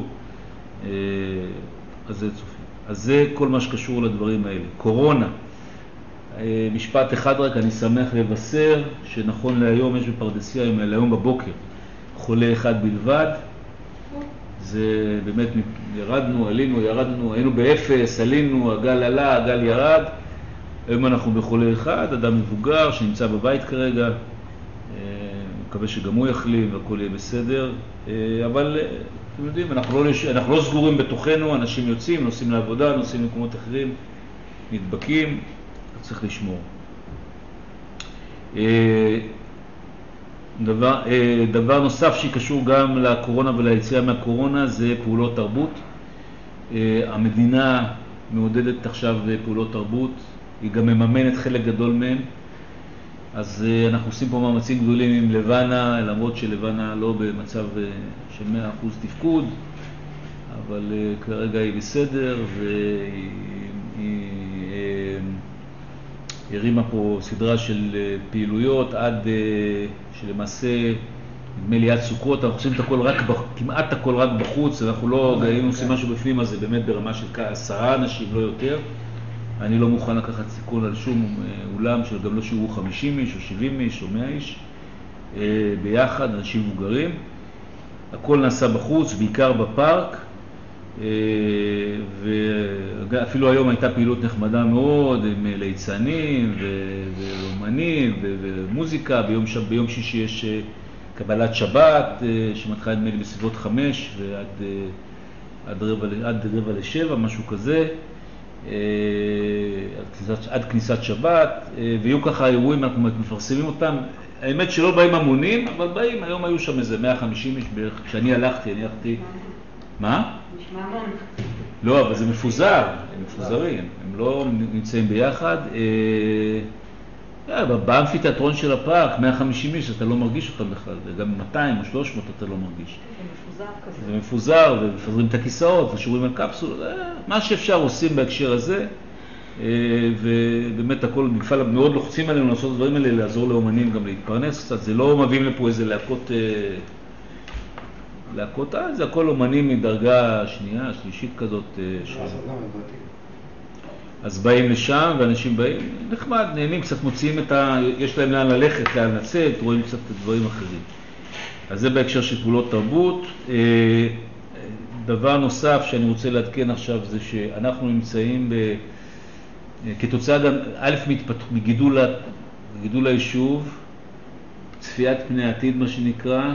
C: אז זה צופים. אז זה כל מה שקשור לדברים האלה. קורונה. משפט אחד רק, אני שמח לבשר שנכון להיום יש בפרדסיה, להיום בבוקר, חולה אחד בלבד. זה באמת ירדנו, עלינו, ירדנו, היינו באפס, עלינו, הגל עלה, הגל ירד. היום אנחנו בחולה אחד, אדם מבוגר שנמצא בבית כרגע, מקווה שגם הוא יחלים והכל יהיה בסדר, אבל אתם יודעים, אנחנו לא סגורים בתוכנו, אנשים יוצאים, נוסעים לעבודה, נוסעים למקומות אחרים, נדבקים, צריך לשמור. דבר נוסף שקשור גם לקורונה וליציאה מהקורונה זה פעולות תרבות. המדינה מעודדת עכשיו פעולות תרבות, היא גם מממנת חלק גדול מהם. אז אנחנו עושים פה מאמצים גדולים עם לבנה, למרות שלבנה לא במצב של 100% תפקוד, אבל כרגע היא בסדר, והיא הרימה פה סדרה של פעילויות עד שלמעשה נדמה לי עד סוכות. אנחנו עושים את הכל כמעט הכל רק בחוץ, אנחנו לא היינו עושים משהו בפנים, אז זה באמת ברמה של 10 אנשים, לא יותר. אני לא מוכן לקחת סיכון על שום אולם שגם לא שיעורו 50 איש או 70 איש או 100 איש ביחד, אנשים מבוגרים. הכל נעשה בחוץ, בעיקר בפארק, ואפילו היום הייתה פעילות נחמדה מאוד עם ליצנים ואומנים ומוזיקה. ביום שישי יש קבלת שבת שמתחילה נדמה לי בסביבות 5 ועד רבע ל7, משהו כזה, עד כניסת שבת, ויהיו ככה אירועים, אנחנו מפרסמים אותם. האמת שלא באים המונים, אבל באים, היום היו שם איזה 150 איש בערך. כשאני הלכתי, מה?
B: נשמע המון.
C: לא, אבל זה מפוזר, הם מפוזרים, הם לא נמצאים ביחד. באמפיתיאטרון של הפארק, 150 איש, אתה לא מרגיש אותם בכלל, וגם 200 או 300 אתה לא מרגיש.
B: זה מפוזר כזה.
C: זה מפוזר, ומפזרים את הכיסאות, ושיעורים על קפסול, מה שאפשר עושים בהקשר הזה, ובאמת הכל נפעל, מאוד לוחצים עלינו לעשות את הדברים האלה, לעזור לאומנים גם להתפרנס קצת. זה לא מביאים לפה איזה להקות, זה הכל אומנים מדרגה שנייה, שלישית כזאת. אז באים לשם, ואנשים באים, נחמד, נהנים, קצת מוציאים יש להם לאן ללכת, לאן לצאת, רואים קצת את דברים אחרים. אז זה בהקשר של פעולות תרבות. דבר נוסף שאני רוצה לעדכן עכשיו זה שאנחנו נמצאים כתוצאה גם, מגידול היישוב, צפיית פני העתיד מה שנקרא,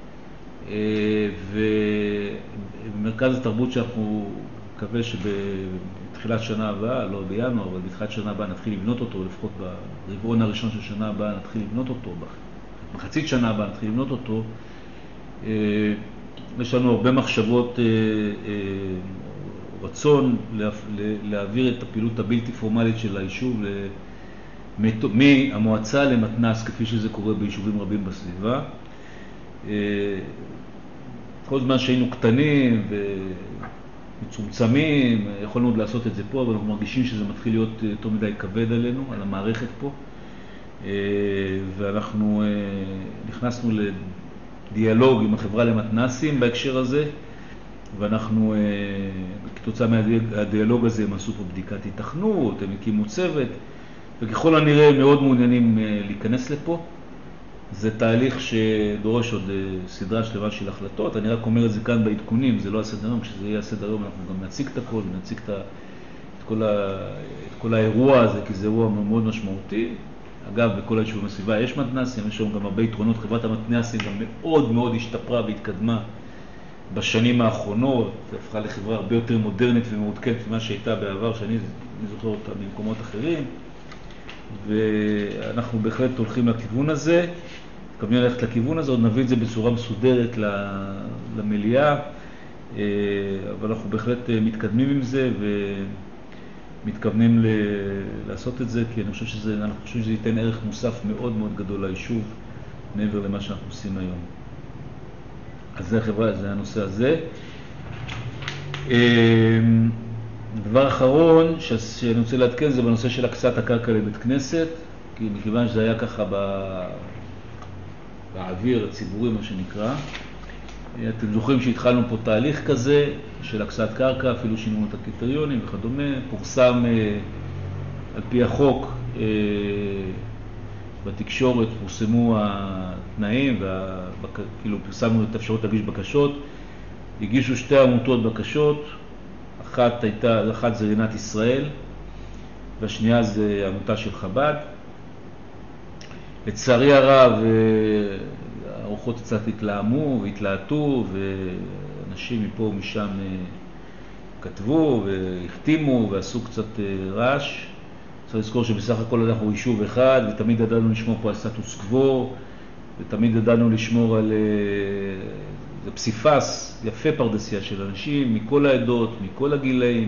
C: ובמרכז התרבות שאנחנו מקווה שבתחילת שנה הבאה, לא בינואר, אבל בתחילת שנה הבאה נתחיל לבנות אותו, לפחות ברבעון הראשון של שנה הבאה נתחיל לבנות אותו, בחצית שנה הבאה נתחיל לבנות אותו. יש לנו הרבה מחשבות, רצון להעביר את הפעילות הבלתי פורמלית של היישוב מהמועצה למתנ"ס, כפי שזה קורה ביישובים רבים בסביבה. כל זמן שהיינו קטנים ומצומצמים, יכולנו עוד לעשות את זה פה, אבל אנחנו מרגישים שזה מתחיל להיות יותר מדי כבד עלינו, על המערכת פה. ואנחנו נכנסנו לדיאלוג עם החברה למתנ"סים בהקשר הזה, ואנחנו, כתוצאה מהדיאלוג הזה, הם עשו פה בדיקת התכנות, הם הקימו צוות, וככל הנראה הם מאוד מעוניינים להיכנס לפה. זה תהליך שדורש עוד סדרה שלמה של החלטות. אני רק אומר את זה כאן בעדכונים, זה לא הסדר היום. כשזה יהיה הסדר היום אנחנו גם נציג את הכל, ונציג את כל האירוע הזה, כי זה אירוע מאוד משמעותי. אגב, בכל היישובים בסביבה יש מתנ"סים, יש שם גם הרבה יתרונות. חברת המתנ"סים גם מאוד מאוד השתפרה והתקדמה בשנים האחרונות, הפכה לחברה הרבה יותר מודרנית ומעודכנת ממה שהייתה בעבר, שאני זוכר אותה במקומות אחרים. ואנחנו בהחלט הולכים לכיוון הזה, מתכוונים ללכת לכיוון הזה, עוד נביא את זה בצורה מסודרת למליאה, אבל אנחנו בהחלט מתקדמים עם זה ומתכוונים לעשות את זה, כי אנחנו חושבים שזה ייתן ערך מוסף מאוד מאוד גדול ליישוב, מעבר למה שאנחנו עושים היום. אז זה הנושא הזה. דבר אחרון שאני רוצה לעדכן זה בנושא של הקצאת הקרקע לבית כנסת, כי מכיוון שזה היה ככה באוויר הציבורי מה שנקרא. אתם זוכרים שהתחלנו פה תהליך כזה של הקצאת קרקע, אפילו שינו את הקריטריונים וכדומה, פורסם על פי החוק בתקשורת, פורסמו התנאים, כאילו פרסמנו את האפשרות להגיש בקשות, הגישו 2 עמותות בקשות, אחת זה רינת ישראל, והשנייה זה עמותה של חב"ד. לצערי הרב, האורחות קצת התלהמו והתלהטו, ואנשים מפה ומשם כתבו והחתימו ועשו קצת רעש. צריך לזכור שבסך הכל אנחנו יישוב אחד, ותמיד ידענו לשמור פה על סטטוס קוו, ותמיד ידענו לשמור על זה פסיפס יפה פרדסיה של אנשים מכל העדות, מכל הגילאים,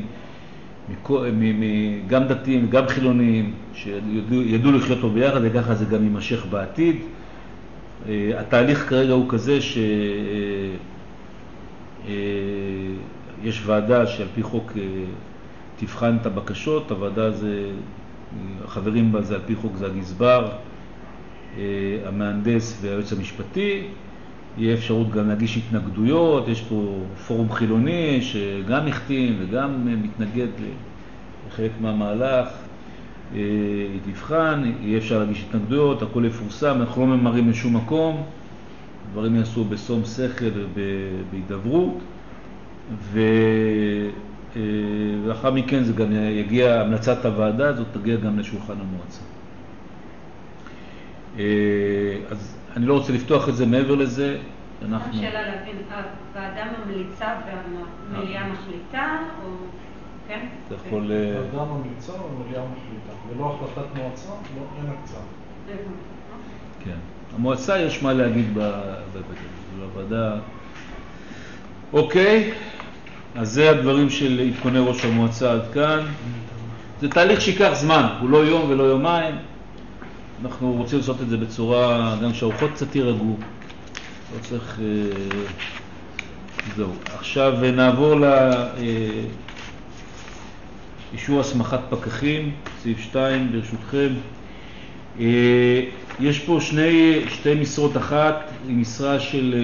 C: גם דתיים, גם חילוניים, שידעו לחיות פה ביחד, וככה זה גם יימשך בעתיד. התהליך כרגע הוא כזה שיש ועדה שעל פי חוק תבחן את הבקשות, הוועדה זה, החברים בה זה על פי חוק זה הגזבר, המהנדס והיועץ המשפטי. יהיה אפשרות גם להגיש התנגדויות, יש פה פורום חילוני שגם החתים וגם מתנגד לחלק מהמהלך, היא תבחן, יהיה אפשר להגיש התנגדויות, הכל יפורסם, אנחנו לא ממרים לשום מקום, דברים יעשו בסום שכל ובהידברות, ולאחר מכן זה גם יגיע, המלצת הוועדה הזאת תגיע גם לשולחן המועצה. אז אני לא רוצה לפתוח את זה מעבר לזה.
B: שאלה להבין, הוועדה ממליצה והמליאה מחליטה, או כן?
C: אתה יכול...
D: הוועדה ממליצה והמליאה מחליטה, ולא החלטת מועצה, אין הקצאה.
C: כן, המועצה יש מה להגיד בוועדה. אוקיי, אז זה הדברים של עדכוני ראש המועצה עד כאן. זה תהליך שיקח זמן, הוא לא יום ולא יומיים. אנחנו רוצים לעשות את זה בצורה, גם שהאורחות קצת יירגעו. לא צריך... זהו. עכשיו נעבור לאישור הסמכת פקחים, סעיף 2, ברשותכם. יש פה שתי משרות, אחת היא משרה של...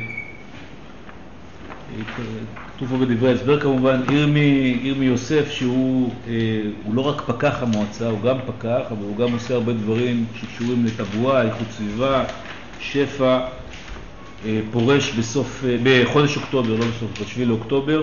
C: כתוב פה בדברי הסבר כמובן, ירמי יוסף, שהוא לא רק פקח המועצה, הוא גם פקח, אבל הוא גם עושה הרבה דברים שקשורים לתבואה, איכות סביבה, שפע, פורש בחודש אוקטובר, לא בסוף, ב7 לאוקטובר.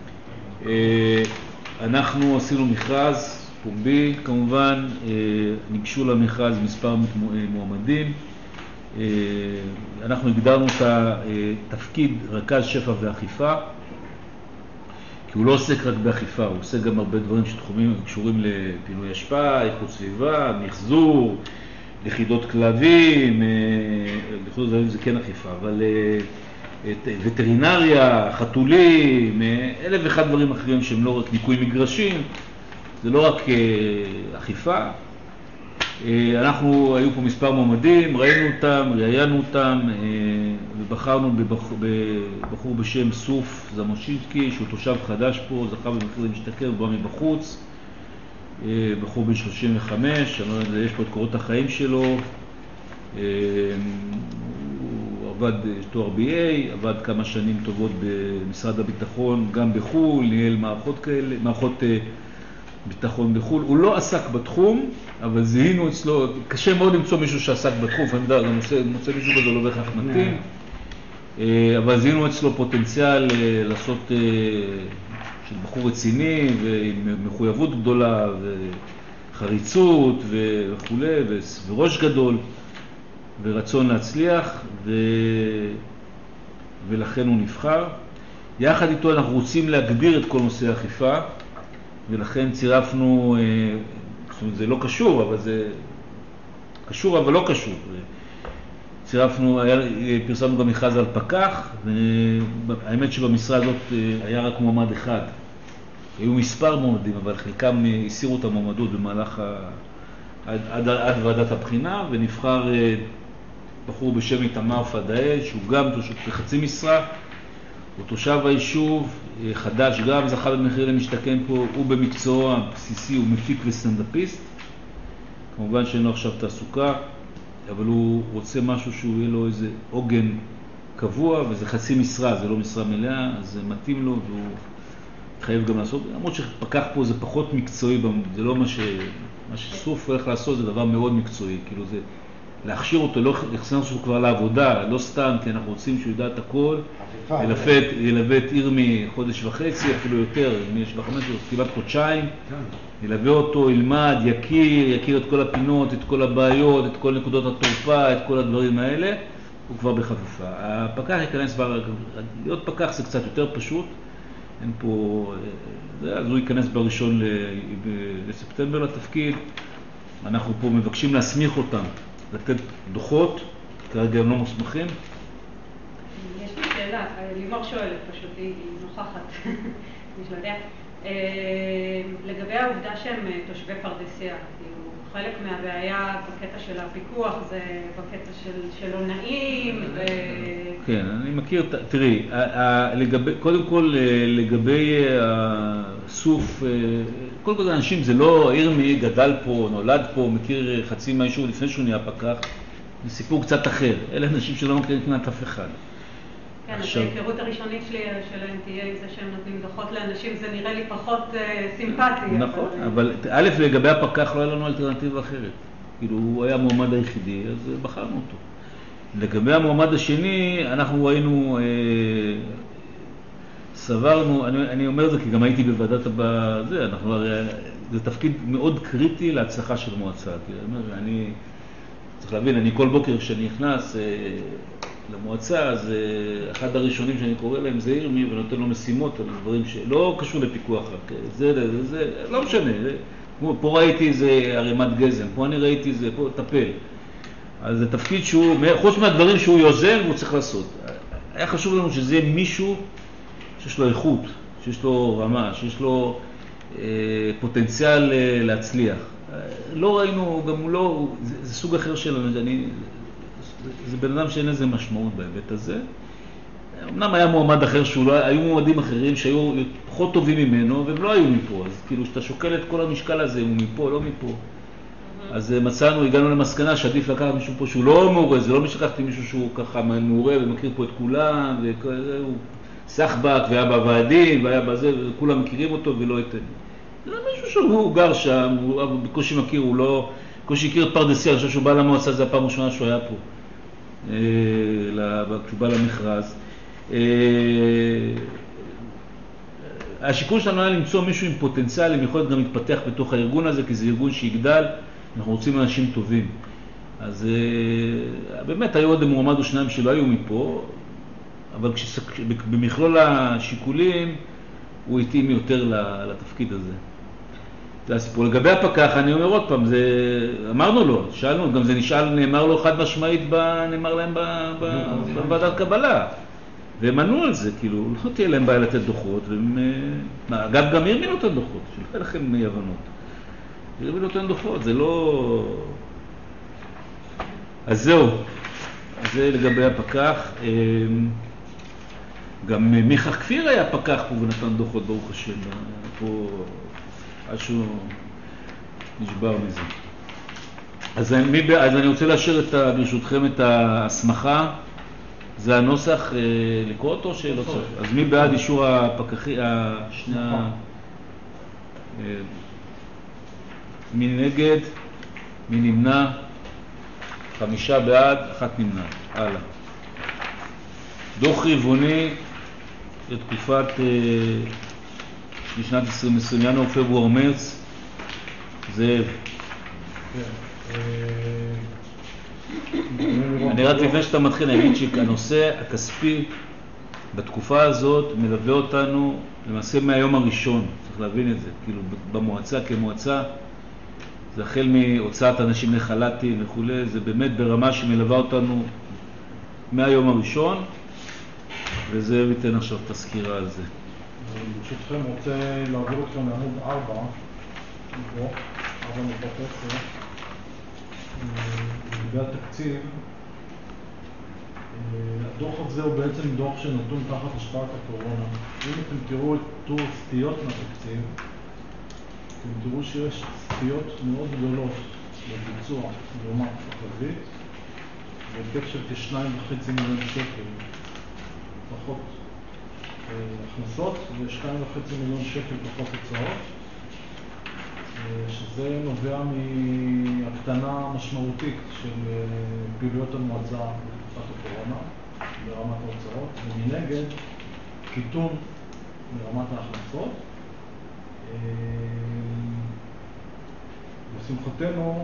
C: אנחנו עשינו מכרז פומבי, כמובן, ניגשו למכרז מספר מועמדים. אנחנו הגדרנו את התפקיד רכז שפע ואכיפה, כי הוא לא עוסק רק באכיפה, הוא עוסק גם הרבה דברים שקשורים לפינוי אשפה, איכות סביבה, מחזור, לכידות כלבים, לכידות כלבים זה כן אכיפה, אבל וטרינריה, חתולים, אלף ואחד דברים אחרים שהם לא רק ניקוי מגרשים, זה לא רק אכיפה. אנחנו, היו פה מספר מועמדים, ראינו אותם, ראיינו אותם, ובחרנו בבחור בשם סוף זמושינסקי, שהוא תושב חדש פה, זכה במחיר למשתכר, בא מבחוץ, בחור בן 35, יש פה את קורות החיים שלו, הוא עבד תואר BA, עבד כמה שנים טובות במשרד הביטחון, גם בחול, ניהל מערכות ביטחון בחול. הוא לא עסק בתחום, אבל זיהינו אצלו, קשה מאוד למצוא מישהו שעסק בתחום, אני יודע, גם מוצא מישהו כזה לא בהכרח מתאים, אבל זיהינו אצלו פוטנציאל לעשות של בחור רציני ועם מחויבות גדולה וחריצות וכו' וראש גדול ורצון להצליח, ולכן הוא נבחר. יחד איתו אנחנו רוצים להגביר את כל נושא האכיפה, ולכן צירפנו, זאת אומרת, זה לא קשור, אבל זה קשור אבל לא קשור. צירפנו, פרסמנו במכרז על פקח, והאמת שבמשרה הזאת היה רק מועמד אחד. היו מספר מועמדים, אבל חלקם הסירו את המועמדות במהלך עד ועדת הבחינה, ונבחר בחור בשם איתמר פדאל, שהוא גם בחצי משרה, הוא תושב היישוב, חדש גם, זכה במחיר למשתכן פה, הוא במקצוע הבסיסי, הוא מפיק וסטנדאפיסט, כמובן שאין לו עכשיו תעסוקה, אבל הוא רוצה משהו שהוא יהיה לו איזה עוגן קבוע, וזה חצי משרה, זה לא משרה מלאה, אז זה מתאים לו והוא חייב גם לעשות, למרות שפקח פה זה פחות מקצועי, זה לא מה שסוף הולך לעשות, זה דבר מאוד מקצועי, כאילו זה להכשיר אותו, לא לחסן אותו כבר לעבודה, לא סתם, כי אנחנו רוצים שהוא ידע את הכל, ילווה את ירמי חודש וחצי, אפילו יותר, יש בחמש, כמעט חודשיים, ילווה אותו, ילמד, יכיר את כל הפינות, את כל הבעיות, את כל נקודות התורפה, את כל הדברים האלה, הוא כבר בחפיפה. הפקח ייכנס, להיות פקח זה קצת יותר פשוט, אין פה, אז הוא ייכנס בראשון לספטמבר לתפקיד, אנחנו פה מבקשים להסמיך אותם, לתת דוחות, כרגע הם לא מוסמכים?
B: יש לי שאלה, לימור שואלת פשוט, היא נוכחת, יש לה דעה. לגבי העובדה שהם תושבי פרדסיה, חלק מהבעיה בקטע של הפיקוח זה בקטע של לא נעים
C: כן, אני מכיר, תראי, קודם כל לגבי הסוף, קודם כל אנשים זה לא, ירמי גדל פה, נולד פה, מכיר חצי מהיישוב לפני שהוא נהיה פקח, זה סיפור קצת אחר, אלה אנשים שלא מכירים כמעט אף אחד.
B: כן, אז ההיכרות הראשונית שלהם תהיה עם זה שהם נותנים דוחות לאנשים, זה נראה לי פחות סימפטי.
C: נכון, אבל א', לגבי הפקח לא היה לנו אלטרנטיבה אחרת. כאילו, הוא היה המועמד היחידי, אז בחרנו אותו. לגבי המועמד השני, אנחנו היינו, סברנו, אני אומר את זה כי גם הייתי בוועדת זה, אנחנו הרי, זה תפקיד מאוד קריטי להצלחה של מועצה. אני צריך להבין, אני כל בוקר כשאני נכנס למועצה, אז אחד הראשונים שאני קורא להם זה ירמי ונותן לו משימות על דברים שלא קשור לפיקוח רק, זה, לא משנה, פה ראיתי איזה ערימת גזם, פה אני ראיתי איזה, פה טפל. אז זה תפקיד שהוא, חוץ מהדברים שהוא יוזם, הוא צריך לעשות. היה חשוב לנו שזה יהיה מישהו שיש לו איכות, שיש לו רמה, שיש לו פוטנציאל להצליח. לא ראינו, גם הוא לא, זה סוג אחר שלנו, זה בן אדם שאין איזה משמעות בהיבט הזה. אמנם היה מועמד אחר היו מועמדים אחרים שהיו פחות טובים ממנו, והם לא היו מפה. אז כאילו שאתה שוקל את כל המשקל הזה, הוא מפה, לא מפה. אז הגענו למסקנה שעדיף לקחת מישהו פה שהוא לא מעורה, זה לא משלקחתי מישהו שהוא ככה מעורה ומכיר פה את כולם, והוא סחבק והיה בוועדים והיה בזה, וכולם מכירים אותו ולא את... זה מישהו שהוא גר שם, הוא בקושי מכיר, הוא לא... בקושי הכיר את פרדסיה, אני חושב שהוא בא למועצה, זה הפעם ראשונה שהוא היה פה. כשהוא בא למכרז. השיקול שלנו היה למצוא מישהו עם פוטנציאל, עם יכולת גם להתפתח בתוך הארגון הזה, כי זה ארגון שיגדל, אנחנו רוצים אנשים טובים. אז באמת היו עוד מועמד או שניים שלא היו מפה, אבל במכלול השיקולים הוא התאים יותר לתפקיד הזה. זה הסיפור. לגבי הפקח, אני אומר עוד פעם, אמרנו לו, שאלנו, גם זה נאמר לו חד משמעית, נאמר להם בוועדת קבלה. והם ענו על זה, כאילו, לא תהיה להם בעיה לתת דוחות, אגב, גם ירמי נותן דוחות, שלא יהיה לכם הבנות. ירמי נותן דוחות, זה לא... אז זהו, זה לגבי הפקח. גם מיכה כפיר היה פקח פה ונתן דוחות, ברוך השם, פה משהו נשבר מזה. אז אני רוצה לאשר ברשותכם את ההסמכה. זה הנוסח לקרוא אותו שלא צריך. אז מי בעד אישור הפקחי, מי נגד, מי נמנע, 5 בעד, 1 נמנע. הלאה. דוח רבעוני לתקופת לשנת 2020, ינואר, פברואר, מרץ. זאב. אני רק לפני שאתה מתחיל, אני אגיד שהנושא הכספי בתקופה הזאת מלווה אותנו למעשה מהיום הראשון, צריך להבין את זה, כאילו במועצה כמועצה, זה החל מהוצאת אנשים לחל"תים וכו', זה באמת ברמה שמלווה אותנו מהיום הראשון, וזה ייתן עכשיו את הסקירה על זה.
D: ברשותכם רוצה להעביר אתכם לעמוד 4, פה, 4 נקודה 10, לגבי התקציב. הדוח הזה הוא בעצם דוח שנתון תחת השפעת הקורונה. אם אתם תראו את טור סטיות מהתקציב, אתם תראו שיש סטיות מאוד גדולות לביצוע לעומת תחזית, בהיקף של כ2.5 מיליון שקל פחות הכנסות ו2.5 מיליון שקל פחות הוצאות, שזה נובע מהקטנה משמעותית של פעילויות המועצה בתקופת הקורונה ברמת ההוצאות, ומנגד קיטון ברמת ההכנסות. לשמחתנו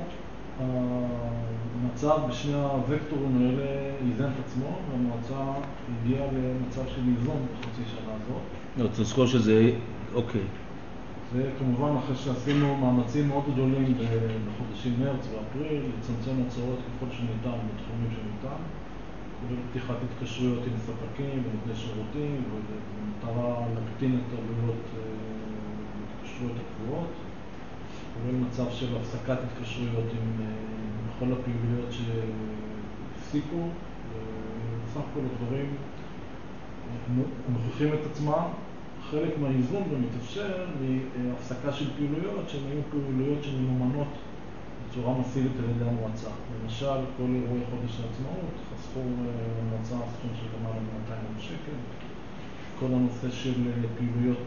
D: המצב בשני הוקטורים האלה איזן את עצמו, והמועצה הגיעה למצב של איזון בחצי שנה הזאת.
C: לא, צריך לזכור שזה, אוקיי.
D: זה כמובן אחרי שעשינו מאמצים מאוד גדולים בחודשים מרץ ואפריל, לצמצם הוצאות ככל שניתן בתחומים שניתן, ובפתיחת התקשרויות עם ספקים ונותני שירותים, ובמטרה להקטין את עלויות התקשרויות הקבועות, כולל מצב של הפסקת התקשרויות עם כל הפעילויות שהפסיקו, ובסך כל הדברים מוכיחים את עצמם. חלק מהאיזון ומתאפשר מהפסקה של פעילויות שהן היו פעילויות שממומנות בצורה מסיבית על ידי המועצה. למשל, כל אירועי חודש העצמאות חסכו למועצה סכום של למעלה מ-200,000 שקל. כל הנושא של פעילויות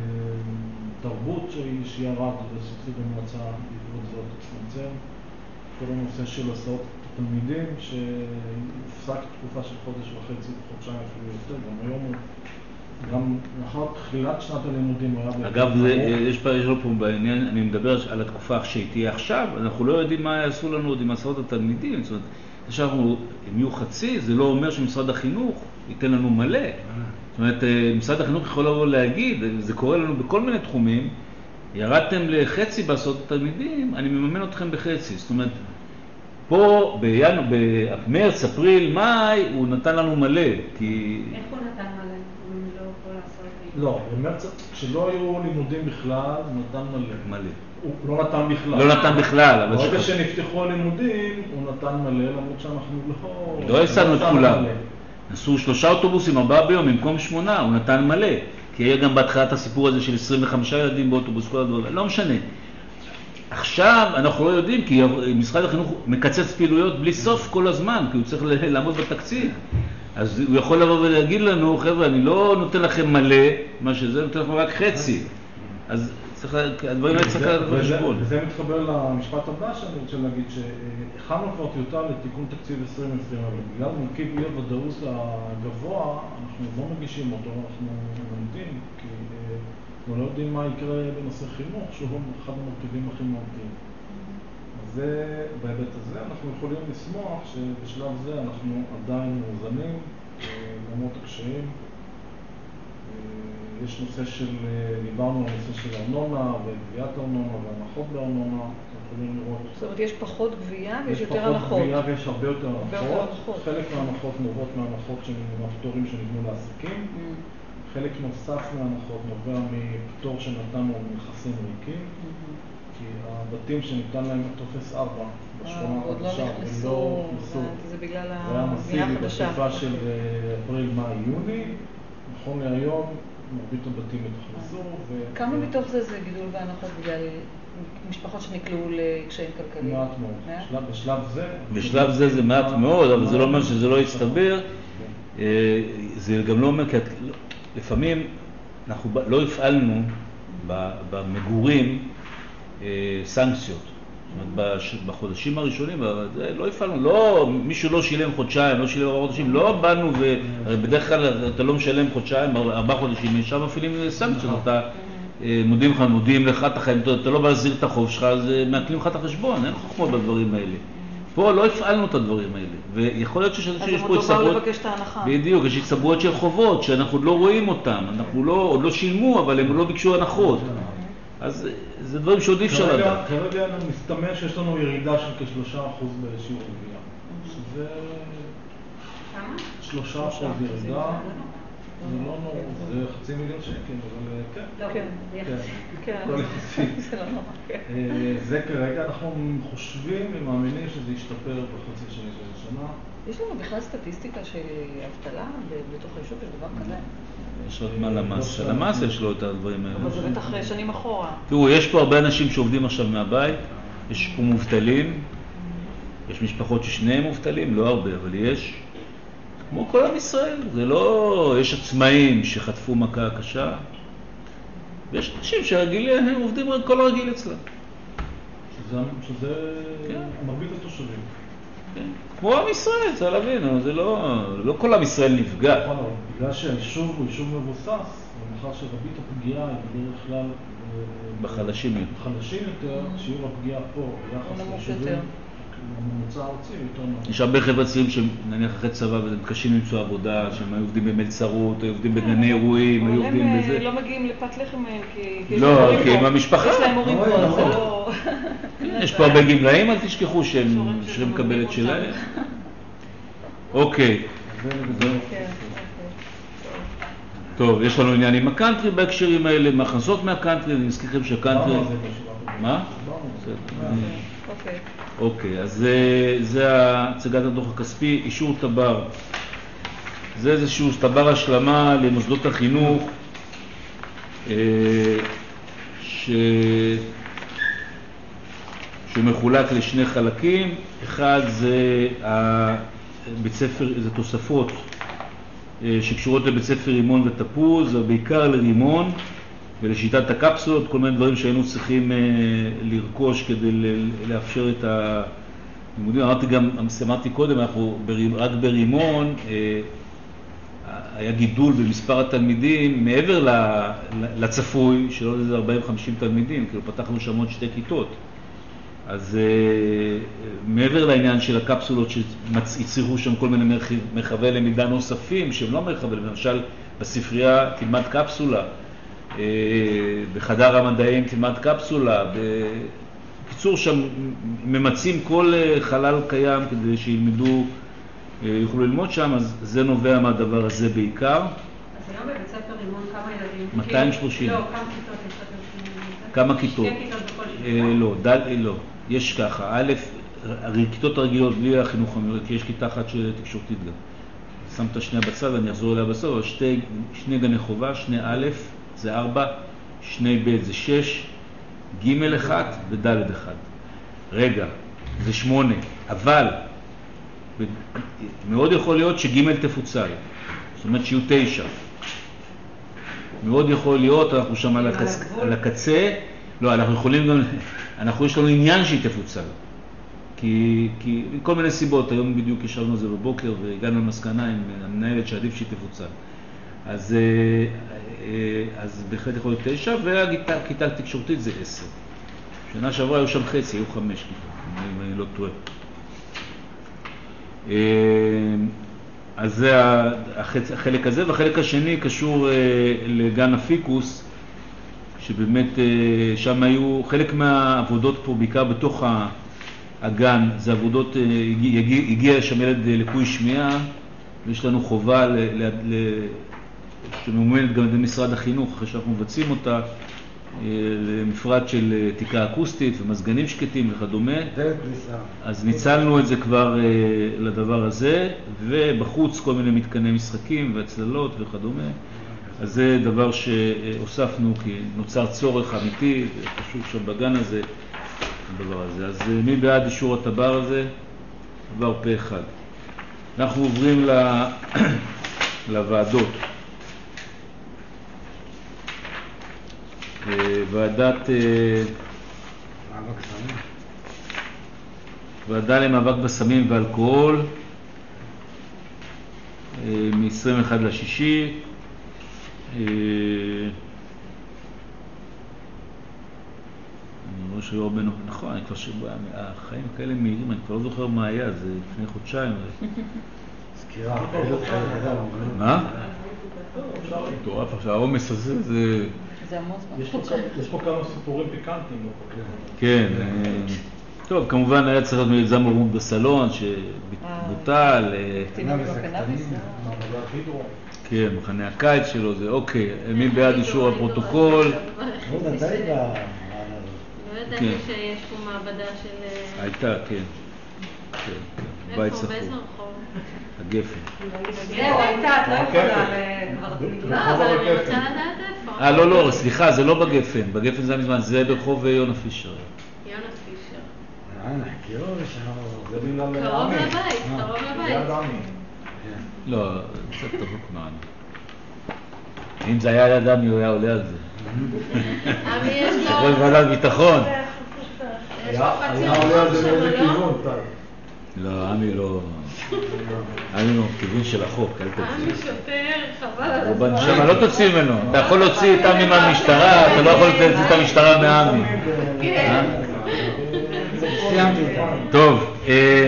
D: תרבות שירד וסבסוד המועצה בעקבות זאת הצטמצם. כל הנושא של הסעות תלמידים שהופסק תקופה של חודש וחצי, חודשיים אפילו יותר, גם היום גם לאחר תחילת שנת הלימודים היה...
C: אגב, יש לו פה בעניין, אני מדבר על התקופה שתהיה עכשיו, אנחנו לא יודעים מה יעשו לנו עוד עם הסעות התלמידים, זאת אומרת, שאנחנו, אם יהיו חצי, זה לא אומר שמשרד החינוך ייתן לנו מלא. זאת אומרת, משרד החינוך יכול לבוא להגיד, זה קורה לנו בכל מיני תחומים, ירדתם לחצי בהסעות התלמידים, אני מממן אתכם בחצי. זאת אומרת, פה במרץ, אפריל, מאי, הוא נתן לנו מלא, כי...
B: איך הוא נתן מלא?
D: לא, במרץ, כשלא היו לימודים בכלל, הוא נתן מלא. הוא לא נתן בכלל.
C: לא נתן בכלל.
D: ברגע שנפתחו הלימודים, הוא נתן מלא, למרות שאנחנו
C: לא הסענו את כולם. נסעו 3 אוטובוסים, 4 ביום, במקום 8, הוא נתן מלא. כי היה גם בהתחלת הסיפור הזה של 25 ילדים באוטובוס, כל הדברים, לא משנה. עכשיו אנחנו לא יודעים, כי משרד החינוך מקצץ פעילויות בלי סוף כל הזמן, כי הוא צריך לעמוד בתקציב. אז הוא יכול לבוא ולהגיד לנו, חבר'ה, אני לא נותן לכם מלא, מה שזה, נותן לכם רק חצי. אז הדברים האלה צריך לחשבון.
D: וזה מתחבר למשפט הבא שאני רוצה להגיד, שהכנו כבר טיוטה לתיקון תקציב 2020, אבל בגלל מרכיב אי הוודאות הגבוה, אנחנו לא מגישים אותו, אנחנו נמתין, כי אנחנו לא יודעים מה יקרה בנושא חינוך, שהוא אחד המרכיבים הכי מהותיים. אז בהיבט הזה אנחנו יכולים לשמוח שבשלב זה אנחנו עדיין מאוזנים, למרות הקשיים. יש נושא של, דיברנו על נושא של ארנונה וגביית ארנונה והנחות בארנונה, אתם יכולים לראות.
B: זאת אומרת, יש פחות גבייה ויש יותר הנחות.
D: יש פחות גבייה ויש הרבה יותר הנחות. חלק מההנחות נובעות מהנחות מהפטורים שניתנו לעסקים. חלק נוסף מההנחות נובע מפטור שנתנו מנכסים ריקים. כי הבתים שניתן להם טופס 4 בשכונה החדשה, הם לא נכנסו.
B: זה בגלל הבנייה החדשה.
D: זה היה מסיבי בתקופה של אפריל, מאי, יוני. נכון להיום, מרבית הבתים התחלסו.
B: כמה מתוך זה גידול והנחות בגלל משפחות שנקלעו לקשיים כלכליים?
D: מעט מאוד.
C: בשלב זה זה מעט מאוד, אבל זה לא אומר שזה לא יסתבר. זה גם לא אומר, כי לפעמים אנחנו לא הפעלנו במגורים סנקציות. זאת אומרת, בחודשים הראשונים, לא הפעלנו, מישהו לא שילם חודשיים, לא שילם 4 חודשים, לא באנו, ובדרך כלל אתה לא משלם חודשיים, 4 חודשים, שם מפעילים סנקציות, אתה מודיעים לך את החיים, אתה לא בא להחזיר את החוב שלך, אז מעקלים לך את החשבון, אין חוכמות בדברים האלה. פה לא הפעלנו את הדברים האלה, ויכול להיות שיש פה הצטברויות, בדיוק, יש הצטברויות של חובות, שאנחנו לא רואים אותם, עוד לא שילמו, אבל הם לא ביקשו הנחות. אז זה דברים שעוד אי אפשר לדעת.
D: כרגע מסתמן שיש לנו ירידה של כ3% בשיעור הגבייה. שזה 3% ירידה. זה לא נורא, זה 500,000 שקל, אבל כן.
B: כן.
D: לא יחסי. זה כרגע אנחנו חושבים ומאמינים שזה ישתפר בחצי שני של השנה.
B: יש לנו בכלל סטטיסטיקה של אבטלה בתוך היישוב, יש דבר כזה?
C: יש רק מה למס, למס יש לו את הדברים האלה.
B: אבל זה בטח שנים אחורה.
C: תראו, יש פה הרבה אנשים שעובדים עכשיו מהבית, יש פה מובטלים, יש משפחות ששניהם מובטלים, לא הרבה, אבל יש. כמו כל עם ישראל, זה לא, יש עצמאים שחטפו מכה קשה, ויש אנשים שרגילים, הם עובדים כל הרגיל אצלם.
D: שזה מרבית התושבים.
C: כמו עם ישראל, צריך להבין, זה לא כל עם ישראל נפגע.
D: נכון, אבל בגלל שהיישוב הוא יישוב מבוסס, ומאחר שרבית הפגיעה היא בדרך כלל
C: בחלשים יותר.
D: שיעור הפגיעה פה ביחס ליישובים הממוצע הארצי יותר נמוך.
C: יש הרבה חבר'ה צעירים שנניח אחרי צבא והם קשים למצוא עבודה, שהם היו עובדים במלצרות, היו עובדים בגני אירועים, היו עובדים בזה.
E: אבל הם לא מגיעים לפת לחם כי
C: לא, כי עם המשפחה.
E: יש להם הורים פה, זה לא...
C: יש פה הרבה גמלאים, אל תשכחו שהם מקבלת שלהם. אוקיי. טוב, יש לנו עניין עם הקאנטרי בהקשרים האלה, מהכנסות מהקאנטרי, אני מזכיר לכם שהקאנטרי... מה? אוקיי, אז זה הצגת הדוח הכספי, אישור טבר. זה איזשהו טבר השלמה למוסדות החינוך, שמחולק לשני חלקים. אחד זה בית ספר, זה תוספות שקשורות לבית ספר רימון ותפוז, בעיקר לרימון ולשיטת הקפסולות, כל מיני דברים שהיינו צריכים לרכוש כדי לאפשר את הלימודים. אמרתי קודם, אנחנו רק ברימון היה גידול במספר התלמידים מעבר לצפוי, שלא לזה 40-50 תלמידים, כאילו פתחנו שם עוד 2 כיתות. אז מעבר לעניין של הקפסולות שיצריכו שם כל מיני מרחבי למידה נוספים, שהם לא מרחבי, למשל בספרייה תלמד קפסולה, בחדר המדעים תלמד קפסולה, בקיצור שם ממצים כל חלל קיים כדי שילמדו, יוכלו ללמוד שם, אז זה נובע מהדבר הזה בעיקר.
B: אז היום בבית ספר רימון כמה ילדים?
C: 230.
B: לא, כמה כיתות יש לכם?
C: כמה כיתות?
B: 2 כיתות בכל שכבה?
C: לא, יש ככה, א', הכיתות הרגילות בלי החינוך המיוחד, כי יש כיתה אחת של תקשורתית גם. שמת שנייה בצד, אני אחזור אליה בסוף, אבל שני גני חובה, 2 א', זה 4, 2 ב' זה 6, ג' 1 וד' 1. רגע, זה 8, אבל מאוד יכול להיות שג' תפוצל, זאת אומרת שיהיו 9. מאוד יכול להיות, אנחנו שם על הקצה, לא, אנחנו יכולים גם, יש לנו עניין שהיא תפוצל. כי כל מיני סיבות, היום בדיוק ישבנו על זה בבוקר והגענו למסקנה עם המנהלת שעדיף שהיא תפוצל. אז בהחלט יכול להיות 9, והכיתה התקשורתית זה 10. שנה שעברה היו שם חצי, היו 5 כיתות, אם אני לא טועה. אז זה החלק הזה, והחלק השני קשור לגן הפיקוס, שבאמת שם היו חלק מהעבודות פה, בעיקר בתוך הגן, זה עבודות, הגיע שם ילד לקוי שמיעה, ויש לנו חובה שממומנת גם במשרד החינוך, אחרי שאנחנו מבצעים אותה, למפרט של תיקה אקוסטית ומזגנים שקטים וכדומה. אז ניצלנו את זה כבר לדבר הזה, ובחוץ כל מיני מתקני משחקים והצללות וכדומה. אז זה דבר שהוספנו כי נוצר צורך אמיתי, חשוב שם בגן הזה, הדבר הזה. אז מי בעד אישור הטבר הזה? עבר פה אחד. אנחנו עוברים לוועדות. ועדה למאבק בסמים ואלכוהול מ-21/6. אני רואה שהיו הרבה נכון, אני כבר החיים כאלה מהירים, אני כבר לא זוכר מה היה, זה לפני חודשיים.
F: סקירה.
C: מה? מטורף, עכשיו העומס הזה זה...
D: יש פה כמה סיפורים פיקנטיים.
C: כן, טוב, כמובן היה צריך להיות מיזם מרום בסלון שבוטל. כן, מחנה הקיץ שלו זה, אוקיי, מי בעד אישור הפרוטוקול?
A: לא ידעתי שיש פה מעבדה של...
C: הייתה, כן. בית סחור.
A: באיזה רחוב?
C: הגפן.
B: זהו, הייתה, את לא יכולה
A: לא, אבל אני רוצה לדעת איפה.
C: לא, סליחה, זה לא בגפן. בגפן זה מזמן, זה ברחוב יונה פישר.
A: יונה פישר.
F: זה בגלל
A: קרוב לבית, קרוב לבית.
C: לא, קצת תבוק מעני. אם זה היה יד עמי, הוא היה עולה על זה.
A: עמי יש לו...
C: שכל ועדת ביטחון.
A: יש לו חצי
F: עולה על זה באיזה
A: רחוב שלו,
F: כיוון,
C: לא, עמי לא... עמי לא, כיוון של החוק, אל תוציא.
A: עמי שוטר, חבל על הזמן.
C: נשמה, לא תוציא ממנו. אתה יכול להוציא את עמי מהמשטרה, אתה לא יכול להוציא את המשטרה מעמי.
A: כן.
F: סיימתי אותה.
C: טוב,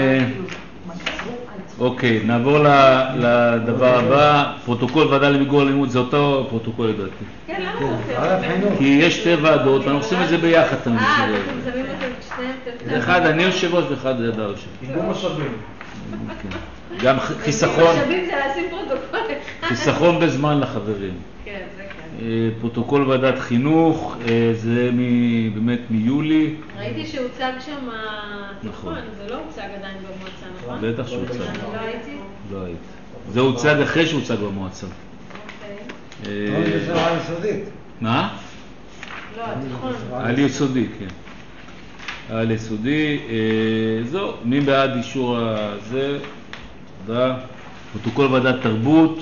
C: אוקיי, נעבור לדבר הבא. פרוטוקול ועדה למיגור אלימות, זה אותו פרוטוקול לדעתי.
A: כן, למה הוא עושה?
C: כי יש שתי ועדות, ואנחנו עושים את זה ביחד תמיד.
A: אתם שמים אותם שניהם?
C: אחד אני יושב ראש ואחד ידע יושב.
D: איגום משאבים.
C: גם חיסכון.
A: משאבים זה לשים פרוטוקול אחד.
C: חיסכון בזמן לחברים.
A: כן, זה כן.
C: פרוטוקול ועדת חינוך, זה באמת מיולי.
A: ראיתי שהוצג שם
C: נכון.
A: התיכון, זה לא הוצג עדיין במועצה, נכון?
C: בטח שהוצג.
A: אני לא הייתי?
C: לא הייתי. זה הוצג אחרי שהוצג במועצה.
A: אוקיי.
F: אבל זה שרה יסודית.
C: מה?
A: לא, התיכון.
C: על יסודי, כן. על יסודי, זהו, מי בעד אישור הזה? תודה. פרוטוקול ועדת תרבות.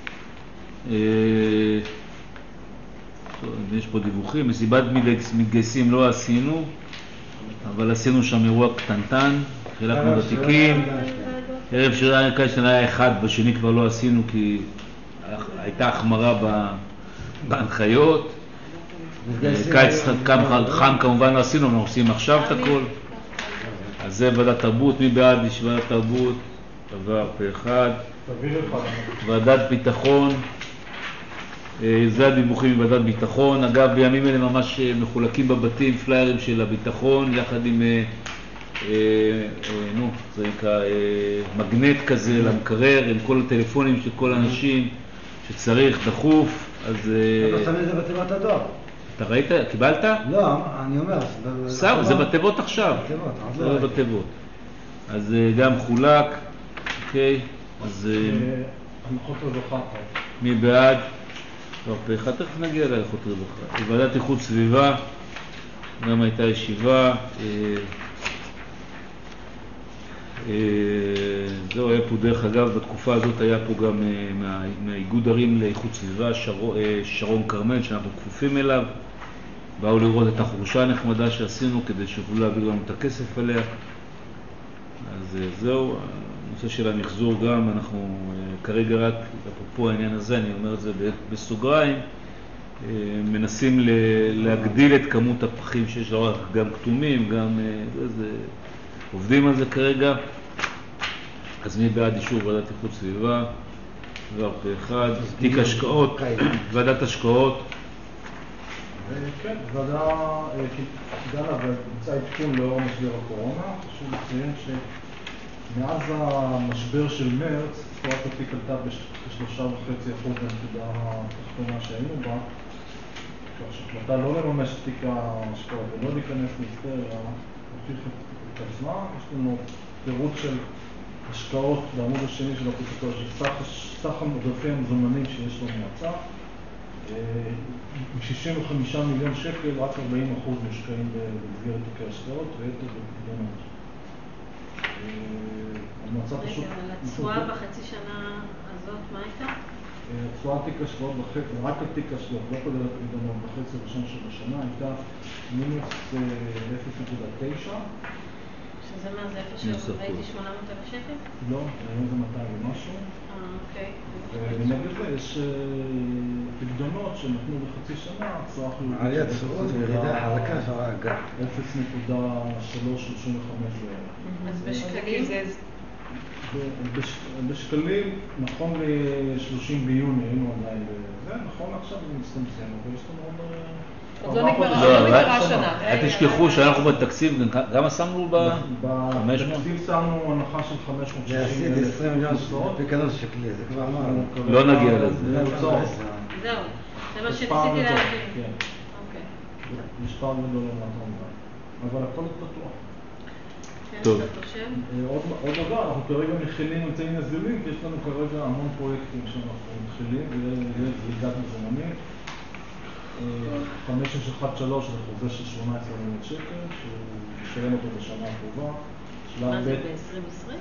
C: יש פה דיווחים, מסיבת מתגייסים לא עשינו, אבל עשינו שם אירוע קטנטן, חילקנו ותיקים, ערב שירי הקיץ היה אחד, בשני כבר לא עשינו כי הייתה החמרה בהנחיות, קיץ חם כמובן לא עשינו, אנחנו עושים עכשיו את הכל. אז זה ועדת תרבות, מי בעד יש ועדת תרבות? עבר פה אחד. ועדת ביטחון, זה הדיווחים מוועדת ביטחון. אגב, בימים אלה ממש מחולקים בבתים פליירים של הביטחון, יחד עם, זה נקרא מגנט כזה למקרר, עם כל הטלפונים של כל האנשים שצריך, דחוף. אז
F: אתה שם את זה בתיבת הדואר.
C: אתה ראית? קיבלת?
F: לא, אני אומר.
C: זה בתיבות עכשיו. זה בתיבות. אז גם חולק, אוקיי. אז
D: הנחות רווחה.
C: מי בעד? לא, פה אחד תכף נגיע להלכות רווחה. ועדת איכות סביבה, גם הייתה ישיבה. זהו, היה פה דרך אגב, בתקופה הזאת היה פה גם מהאיגוד ערים לאיכות סביבה, שרון קרמל, שאנחנו כפופים אליו. באו לראות את החורשה הנחמדה שעשינו כדי שיוכלו להעביר לנו את הכסף עליה. אז זהו, הנושא של המחזור גם, אנחנו כרגע רק, אפרופו העניין הזה, אני אומר את זה בסוגריים, מנסים להגדיל את כמות הפחים שיש לו, גם כתומים, גם עובדים על זה כרגע. אז מי בעד אישור ועדת איכות סביבה? דבר פה אחד. תיק השקעות, ועדת השקעות.
D: כן, ועדה דנה ונמצא עדכון לאור משבר הקורונה. חשוב לציין שמאז המשבר של מרץ, תקורת התיק עלתה ב3.5% מהנקודה התחתונה שהיינו בה, כך שהחלטה לא לממש את תיק ההשקעות ולא להיכנס להיסטריה, הוכיח את עצמה. יש לנו פירוט של השקעות בעמוד השני של הפרוטוקול של סך עודפי המזומנים שיש למועצה. מ-65 מיליון שקל, רק 40% מושקעים במסגרת תיקי השקעות ויתר בפיקדונות. המועצה פשוט...
A: התשואה בחצי שנה הזאת, מה הייתה?
D: התשואה תיק השקעות, רק התיק השקעות, לא כולל הפיקדונות, בחצי הראשון של השנה הייתה מינוס 0.9.
A: שזה מה, זה איפה שראיתי 800,000 שקל?
D: לא, היום זה 200 ומשהו.
A: אוקיי.
D: ונגד זה יש פקדונות שנתנו בחצי שנה, הצעה חיובית.
F: עליית תשואות וירידה חזקה של האג"ח.
D: 0.335
A: אז בשקלים?
D: בשקלים, נכון ל-30 ביוני היינו עדיין בזה, נכון עכשיו זה מסתמצם, אבל יש לנו
E: עוד לא נגמרה השנה.
C: אל תשכחו שאנחנו בתקציב, כמה שמנו
D: בתקציב שמנו הנחה של 560,000.
F: להסיד 20 מיליון פיקדון שקלי, זה כבר אמרנו.
C: לא נגיע לזה.
A: זהו, זה מה שניסיתי להבין.
D: מספר גדול אבל הכל פתוח.
C: טוב.
D: עוד דבר, אנחנו כרגע מכילים אמצעים יזומים, כי יש לנו כרגע המון פרויקטים שאנחנו מכילים, ויהיה זליגת מזומנים. 5613 זה חוזה של 18 מיליון שקל, שמשלם אותו בשנה הקרובה.
A: מה זה ב-2020?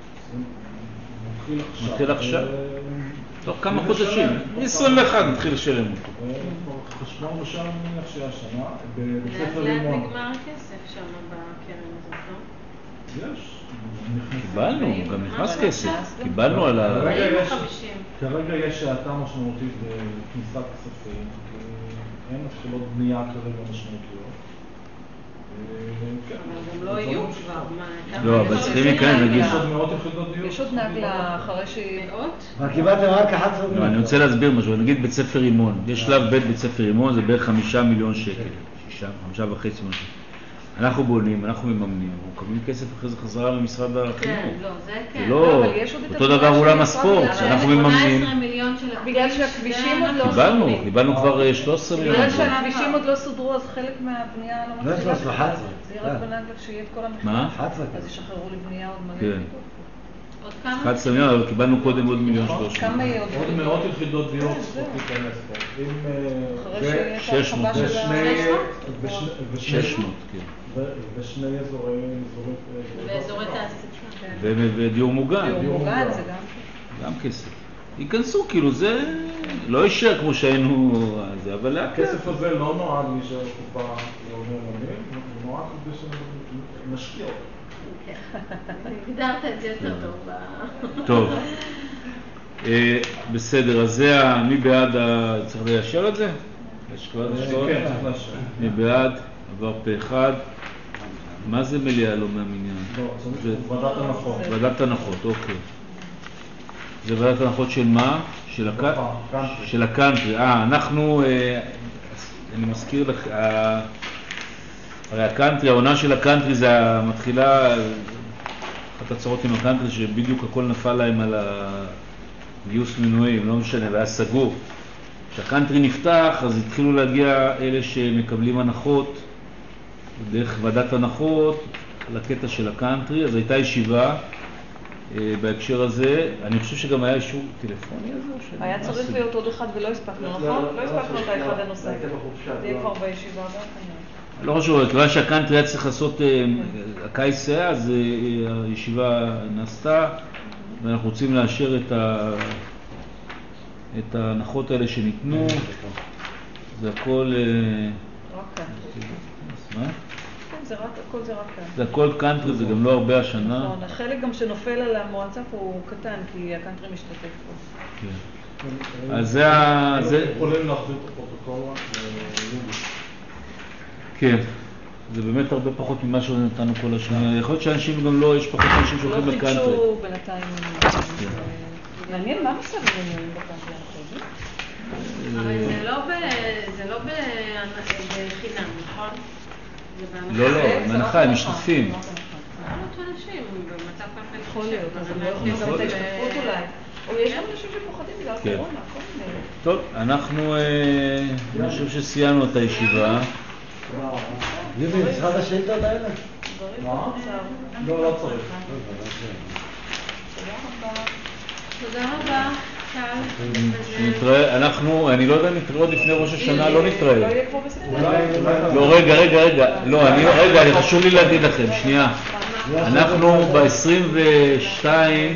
C: מתחיל עכשיו. תוך כמה חודשים. ב-21 מתחיל לשלם אותו.
D: חשבון בשם מניח שהיה שנה.
A: לאט לאט נגמר הכסף שם בקרן הזאת, לא?
D: יש.
C: קיבלנו, גם נכנס כסף. קיבלנו על ה...
D: כרגע יש האטה משמעותית בכניסת כספים. אין התחלות בנייה כרגע משמעותיות.
E: אבל גם לא יהיו כבר.
C: לא, אבל צריכים להיכנס, נגיד.
D: יש עוד מאות יחידות דיור.
E: יש עוד נגלה אחרי שהיא...
A: מאות?
F: אבל קיבלתם רק 11 מיליון.
C: אני רוצה להסביר משהו, נגיד בית ספר רימון, יש שלב בית ספר רימון, זה בערך 5 מיליון שקל, 5.5 מיליון שקל. אנחנו בונים, אנחנו מממנים, אנחנו מקבלים כסף אחרי זה חזרה ממשרד החינוך.
A: כן, לא, זה כן.
C: זה לא, אותו דבר אולם הספורט, שאנחנו מממנים.
A: 18 מיליון של הכביש.
E: בגלל שהכבישים עוד לא סודרו.
C: קיבלנו כבר 13 מיליון.
E: בגלל שהכבישים עוד לא סודרו, אז חלק מהבנייה לא מתחילה.
F: לא, 11.
E: זה יהיה רק בנגל שיהיה את כל המחיר.
C: מה?
F: 11.
E: אז ישחררו לבנייה עוד מלא.
C: כן.
A: עוד כמה?
C: 11 מיליון, אבל קיבלנו קודם עוד 1.3 מיליון.
E: כמה יהיה עוד?
D: עוד מאות יחידות דיור צריכות להיכנס פה.
E: אחרי שיהיה את ההרחבה של ה...
C: 600, כן.
D: ושני אזורים...
A: באזורי תעסוקה.
C: ודיור מוגן.
E: דיור מוגן זה גם...
C: גם כסף. ייכנסו, כאילו זה לא יישאר כמו שהיינו, אבל
D: הכסף הזה לא נועד להישאר קופה לממונים, הוא נועד כדי שנשקיע אותו.
A: הגדרת את זה יותר טוב.
C: טוב. בסדר, אז זה מי בעד, צריך לאשר את זה? יש כבר לשאול?
D: כן, צריך לאשר.
C: מי בעד? עבר פה אחד. מה זה מליאה לא מהמניין?
D: לא, זה ועדת הנחות.
C: ועדת הנחות, אוקיי. זה ועדת הנחות של מה? של הקאנטרי. אנחנו, אני מזכיר לך, הרי הקאנטרי, העונה של הקאנטרי זה מתחילה, אחת הצעות עם הקאנטרי שבדיוק הכל נפל להם על הגיוס מנויים, לא משנה, והיה סגור. כשהקאנטרי נפתח, אז התחילו להגיע אלה שמקבלים הנחות, דרך ועדת הנחות, לקטע של הקאנטרי, אז הייתה ישיבה בהקשר הזה. אני חושב שגם היה אישור טלפוני הזה?
E: היה צריך להיות עוד אחד ולא הספקנו, נכון? לא הספקנו את האחד הנושא. זה יהיה כבר בישיבה הבאה.
C: לא חשוב, כיוון שהקאנטרי היה צריך לעשות הקיץ, אז הישיבה נעשתה, ואנחנו רוצים לאשר את ההנחות האלה שניתנו. זה הכל...
E: רק כאן.
C: מה?
E: הכל זה רק כאן.
C: זה הכל קאנטרי, זה גם לא הרבה השנה.
E: נכון, החלק גם שנופל על המועצה פה הוא קטן, כי הקאנטרי משתתף פה.
C: כן. אז זה...
D: יכולים להחזיר את הפרוטוקול?
C: כן. זה באמת הרבה פחות ממה שנתנו כל השנה. יכול להיות שאנשים גם לא, יש פחות אנשים שהולכים לקאנטרי.
E: לא חידשו בינתיים. מעניין, מה מסביב מנויים בקאנטרי אנחנו יודעים?
A: אבל זה לא בחינם, נכון?
C: לא, בהנחה, הם משתתפים.
A: לא אנשים במצב כלכלי.
E: יכול להיות, אז הם לא יכולים גם את ההשתתפות אולי. או יש גם אנשים שפוחדים בגלל קורונה, כל מיני.
C: טוב, אנחנו, אני חושב שסיימנו את הישיבה.
F: ליבי, צריכה את השאילתות האלה?
D: מה? לא צריך.
A: תודה רבה, קל.
C: נתראה, אני לא יודע אם נתראה עוד לפני ראש השנה, לא נתראה.
E: לא יהיה כבר בסדר.
C: לא, רגע. לא, חשוב לי להגיד לכם, שנייה. אנחנו ב-22...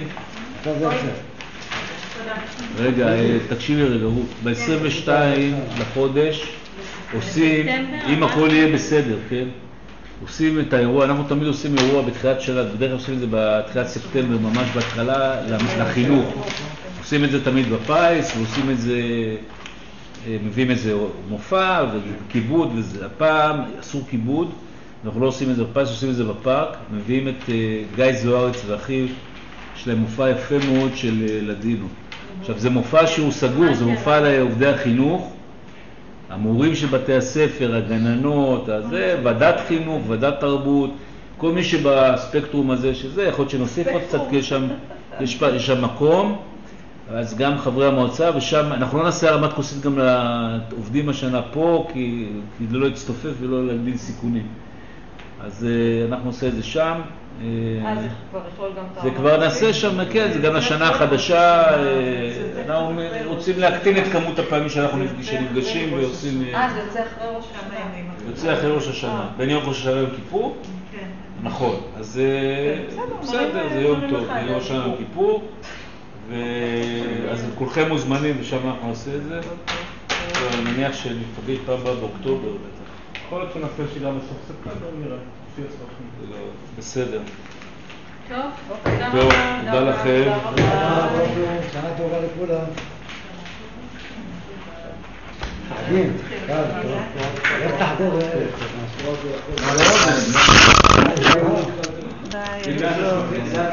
C: רגע, תקשיבי רגע, ב-22 לחודש עושים, אם הכל יהיה בסדר, כן? עושים את האירוע, אנחנו תמיד עושים אירוע בתחילת שנה, בדרך כלל עושים את זה בתחילת ספטמבר, ממש בהתחלה, לחינוך. עושים את זה תמיד בפיס, ועושים את זה, מביאים איזה מופע וכיבוד, וזה הפעם אסור כיבוד, אנחנו לא עושים את זה בפיס, עושים את זה בפארק, מביאים את גיא זוארץ ואחיו, יש להם מופע יפה מאוד של לדינו. עכשיו זה מופע שהוא סגור, זה מופע לעובדי החינוך, המורים של בתי הספר, הגננות, ועדת חינוך, ועדת תרבות, כל מי שבספקטרום הזה שזה, יכול להיות שנוסיף עוד קצת, כי יש שם מקום, אז גם חברי המועצה, ושם אנחנו לא נעשה הרמת כוסית גם לעובדים השנה פה, כי לא יצטופף ולא להגדיל סיכונים. אז אנחנו נעשה את זה שם.
E: זה כבר יכלול גם את
C: זה כבר נעשה שם, כן, זה גם השנה החדשה, אנחנו רוצים להקטין את כמות הפעמים שאנחנו נפגשים ועושים...
E: זה יוצא אחרי ראש השנה.
C: יוצא אחרי ראש השנה, בין יום ראש השנה ויום כיפור?
E: כן.
C: נכון, אז בסדר, זה יום טוב, בין ראש השנה ויום כיפור, אז כולכם מוזמנים ושם אנחנו נעשה את זה. אני מניח שנפגש פעם הבאה באוקטובר בטח.
D: יכול להיות שנעשה שילה בסוף ספטמבר, נראה.
C: בסדר.
A: טוב,
C: תודה לכם.
F: שנה טובה לכולם. حاجين يفتح دور
E: די,